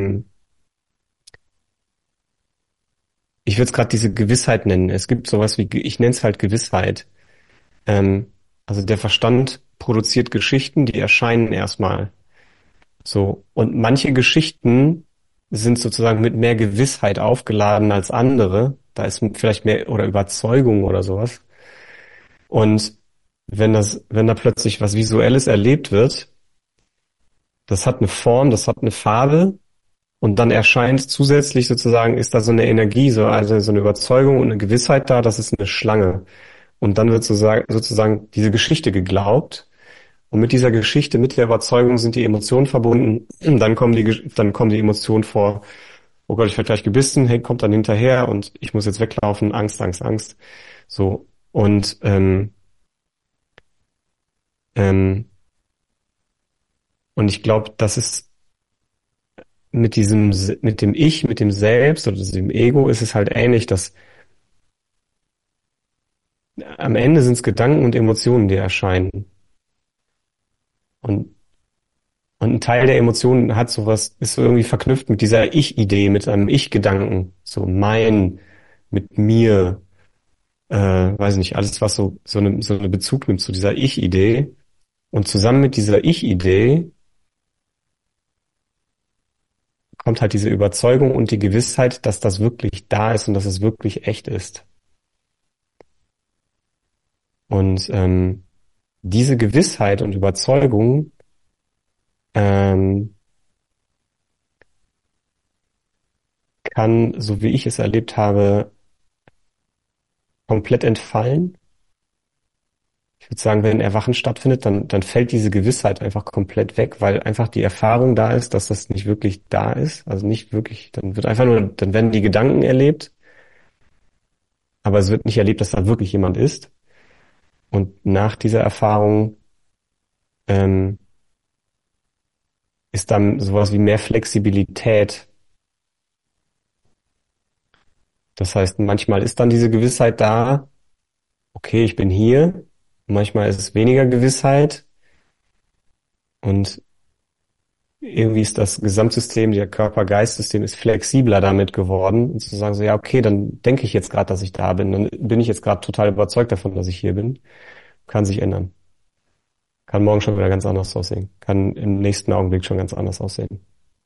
S3: ich würde es gerade diese Gewissheit nennen. Es gibt sowas wie, ich nenne es halt Gewissheit. Ähm, also der Verstand produziert Geschichten, die erscheinen erstmal so. Und manche Geschichten sind sozusagen mit mehr Gewissheit aufgeladen als andere. Da ist vielleicht mehr oder Überzeugung oder sowas. Und wenn da plötzlich was Visuelles erlebt wird, das hat eine Form, das hat eine Farbe und dann erscheint zusätzlich sozusagen, ist da so eine Energie, also so eine Überzeugung und eine Gewissheit da, das ist eine Schlange. Und dann wird sozusagen diese Geschichte geglaubt. Und mit dieser Geschichte, mit der Überzeugung sind die Emotionen verbunden. Dann kommen die Emotionen vor, oh Gott, ich werde gleich gebissen, hey, kommt dann hinterher und ich muss jetzt weglaufen, Angst, Angst, Angst. So. Ähm, und ich glaube, das ist mit dem Ich, mit dem Selbst oder dem Ego ist es halt ähnlich, dass am Ende sind es Gedanken und Emotionen, die erscheinen. Und, und ein Teil der Emotionen hat sowas, ist so irgendwie verknüpft mit dieser Ich-Idee, mit einem Ich-Gedanken. So mein, mit mir, weiß nicht, alles, was so eine Bezug nimmt zu dieser Ich-Idee. Und zusammen mit dieser Ich-Idee kommt halt diese Überzeugung und die Gewissheit, dass das wirklich da ist und dass es wirklich echt ist. Und diese Gewissheit und Überzeugung ähm, kann, so wie ich es erlebt habe, komplett entfallen. Ich würde sagen, wenn Erwachen stattfindet, dann fällt diese Gewissheit einfach komplett weg, weil einfach die Erfahrung da ist, dass das nicht wirklich da ist. Also nicht wirklich, dann werden die Gedanken erlebt, aber es wird nicht erlebt, dass da wirklich jemand ist. Und nach dieser Erfahrung ähm, ist dann sowas wie mehr Flexibilität. Das heißt, manchmal ist dann diese Gewissheit da, okay, ich bin hier. Manchmal ist es weniger Gewissheit und irgendwie ist das Gesamtsystem, der Körper-Geist-System ist flexibler damit geworden und zu sagen so, ja, okay, dann denke ich jetzt gerade, dass ich da bin, dann bin ich jetzt gerade total überzeugt davon, dass ich hier bin. Kann sich ändern. Kann morgen schon wieder ganz anders aussehen. Kann im nächsten Augenblick schon ganz anders aussehen.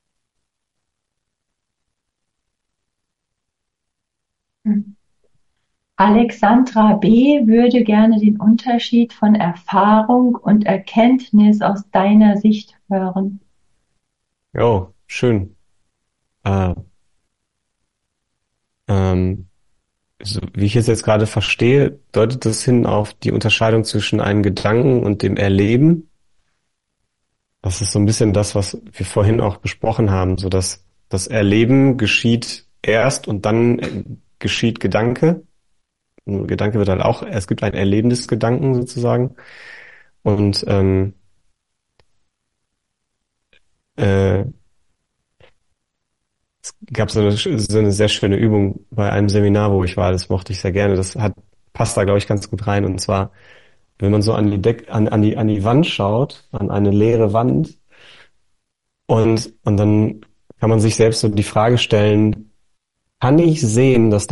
S1: Alexandra B. würde gerne den Unterschied von Erfahrung und Erkenntnis aus deiner Sicht hören.
S3: Jo, schön. Äh, ähm, so, wie ich es jetzt gerade verstehe, deutet das hin auf die Unterscheidung zwischen einem Gedanken und dem Erleben. Das ist so ein bisschen das, was wir vorhin auch besprochen haben, so dass das Erleben geschieht erst und dann geschieht Gedanke. Ein Gedanke wird halt auch, es gibt ein Erleben des Gedanken sozusagen. Und äh, es gab so eine sehr schöne Übung bei einem Seminar, wo ich war, das mochte ich sehr gerne. Passt da, glaube ich, ganz gut rein. Und zwar, wenn man so an die Wand schaut, an eine leere Wand, und dann kann man sich selbst so die Frage stellen, kann ich sehen, dass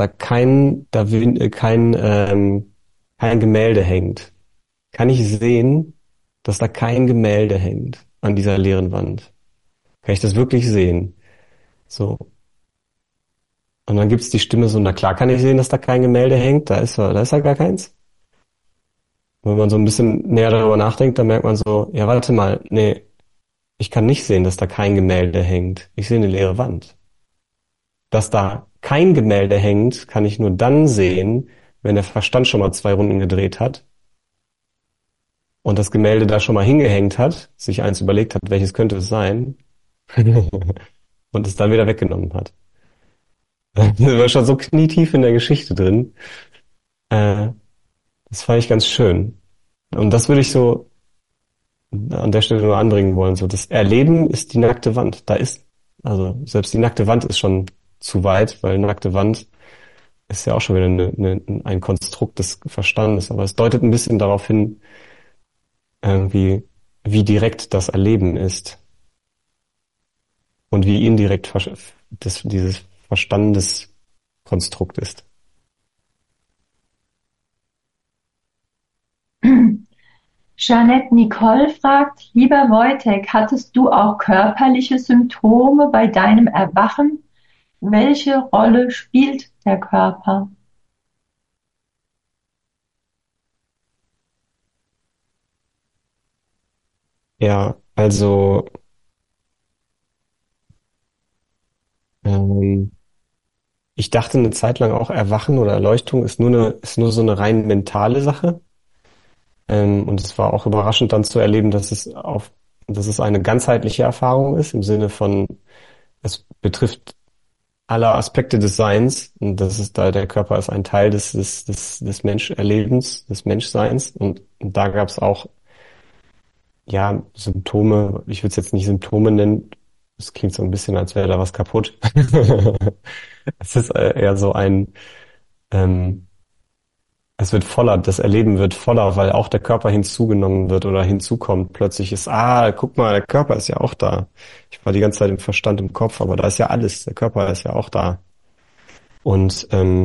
S3: kein Gemälde hängt? Kann ich sehen, dass da kein Gemälde hängt an dieser leeren Wand? Kann ich das wirklich sehen? So. Und dann gibt's die Stimme so, na klar kann ich sehen, dass da kein Gemälde hängt, da ist ja gar keins. Und wenn man so ein bisschen näher darüber nachdenkt, dann merkt man so, ja, warte mal, nee, ich kann nicht sehen, dass da kein Gemälde hängt. Ich sehe eine leere Wand. Dass da kein Gemälde hängt, kann ich nur dann sehen, wenn der Verstand schon mal 2 Runden gedreht hat und das Gemälde da schon mal hingehängt hat, sich eins überlegt hat, welches könnte es sein, und es dann wieder weggenommen hat. Das war schon so knietief in der Geschichte drin. Äh, Das fand ich ganz schön. Und das würde ich so an der Stelle nur anbringen wollen. So, das Erleben ist die nackte Wand. Also selbst die nackte Wand ist schon zu weit, weil nackte Wand ist ja auch schon wieder ein Konstrukt des Verstandes. Aber es deutet ein bisschen darauf hin, wie direkt das Erleben ist und wie indirekt dieses Verstandeskonstrukt ist.
S1: Jeanette Nicole fragt, lieber Wojtek, hattest du auch körperliche Symptome bei deinem Erwachen? Welche Rolle spielt der Körper?
S3: Ja, also ähm, ich dachte eine Zeit lang auch, Erwachen oder Erleuchtung ist nur so eine rein mentale Sache. Und es war auch überraschend dann zu erleben, dass es eine ganzheitliche Erfahrung ist, im Sinne von, es betrifft alle Aspekte des Seins. Und das ist da, der Körper ist ein Teil des Menscherlebens, des Menschseins. Und da gab es auch, ja, Symptome. Ich würde es jetzt nicht Symptome nennen. Es klingt so ein bisschen, als wäre da was kaputt. Es ist eher so ähm, es wird voller, das Erleben wird voller, weil auch der Körper hinzugenommen wird oder hinzukommt. Plötzlich ist, guck mal, der Körper ist ja auch da. Ich war die ganze Zeit im Verstand im Kopf, aber da ist ja alles, der Körper ist ja auch da. Und,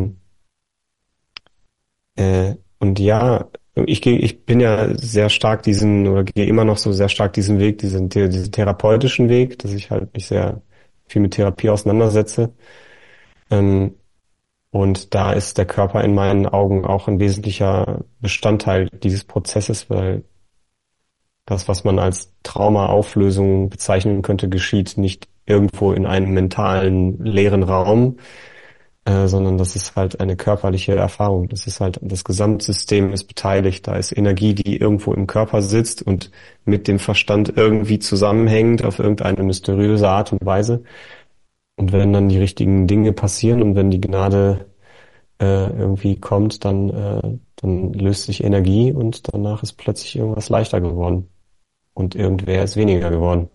S3: und ja, ich bin ja sehr stark oder gehe immer noch so sehr stark diesen Weg, diesen therapeutischen Weg, dass ich halt mich sehr viel mit Therapie auseinandersetze. Ähm, und da ist der Körper in meinen Augen auch ein wesentlicher Bestandteil dieses Prozesses, weil das, was man als Traumaauflösung bezeichnen könnte, geschieht nicht irgendwo in einem mentalen leeren Raum, sondern das ist halt eine körperliche Erfahrung. Das ist halt, das Gesamtsystem ist beteiligt. Da ist Energie, die irgendwo im Körper sitzt und mit dem Verstand irgendwie zusammenhängt auf irgendeine mysteriöse Art und Weise. Und wenn dann die richtigen Dinge passieren und wenn die Gnade irgendwie kommt, dann löst sich Energie und danach ist plötzlich irgendwas leichter geworden. Und irgendwer ist weniger geworden.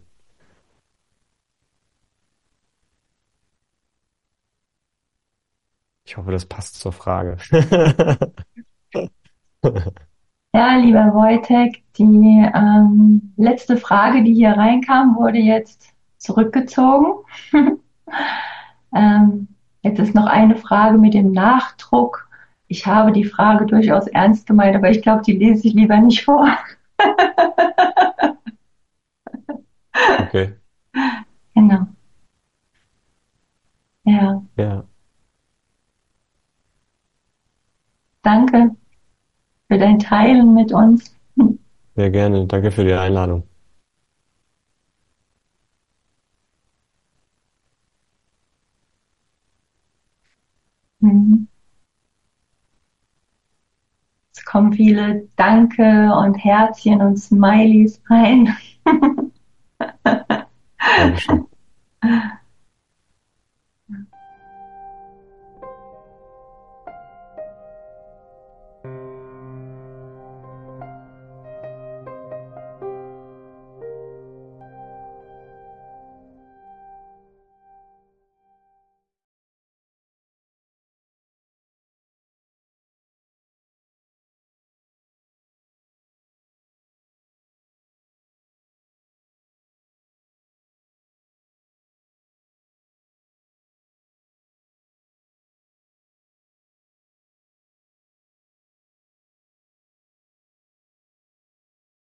S3: Ich hoffe, das passt zur Frage.
S1: Ja, lieber Wojtek, die letzte Frage, die hier reinkam, wurde jetzt zurückgezogen. ähm, Jetzt ist noch eine Frage mit dem Nachdruck. Ich habe die Frage durchaus ernst gemeint, aber ich glaube, die lese ich lieber nicht vor.
S3: Okay,
S1: Genau. Ja,
S3: ja,
S1: danke für dein Teilen mit uns.
S3: sehr gerne. Danke für die Einladung.
S1: Mhm. Es kommen viele Danke und Herzchen und Smileys rein.
S3: Dankeschön.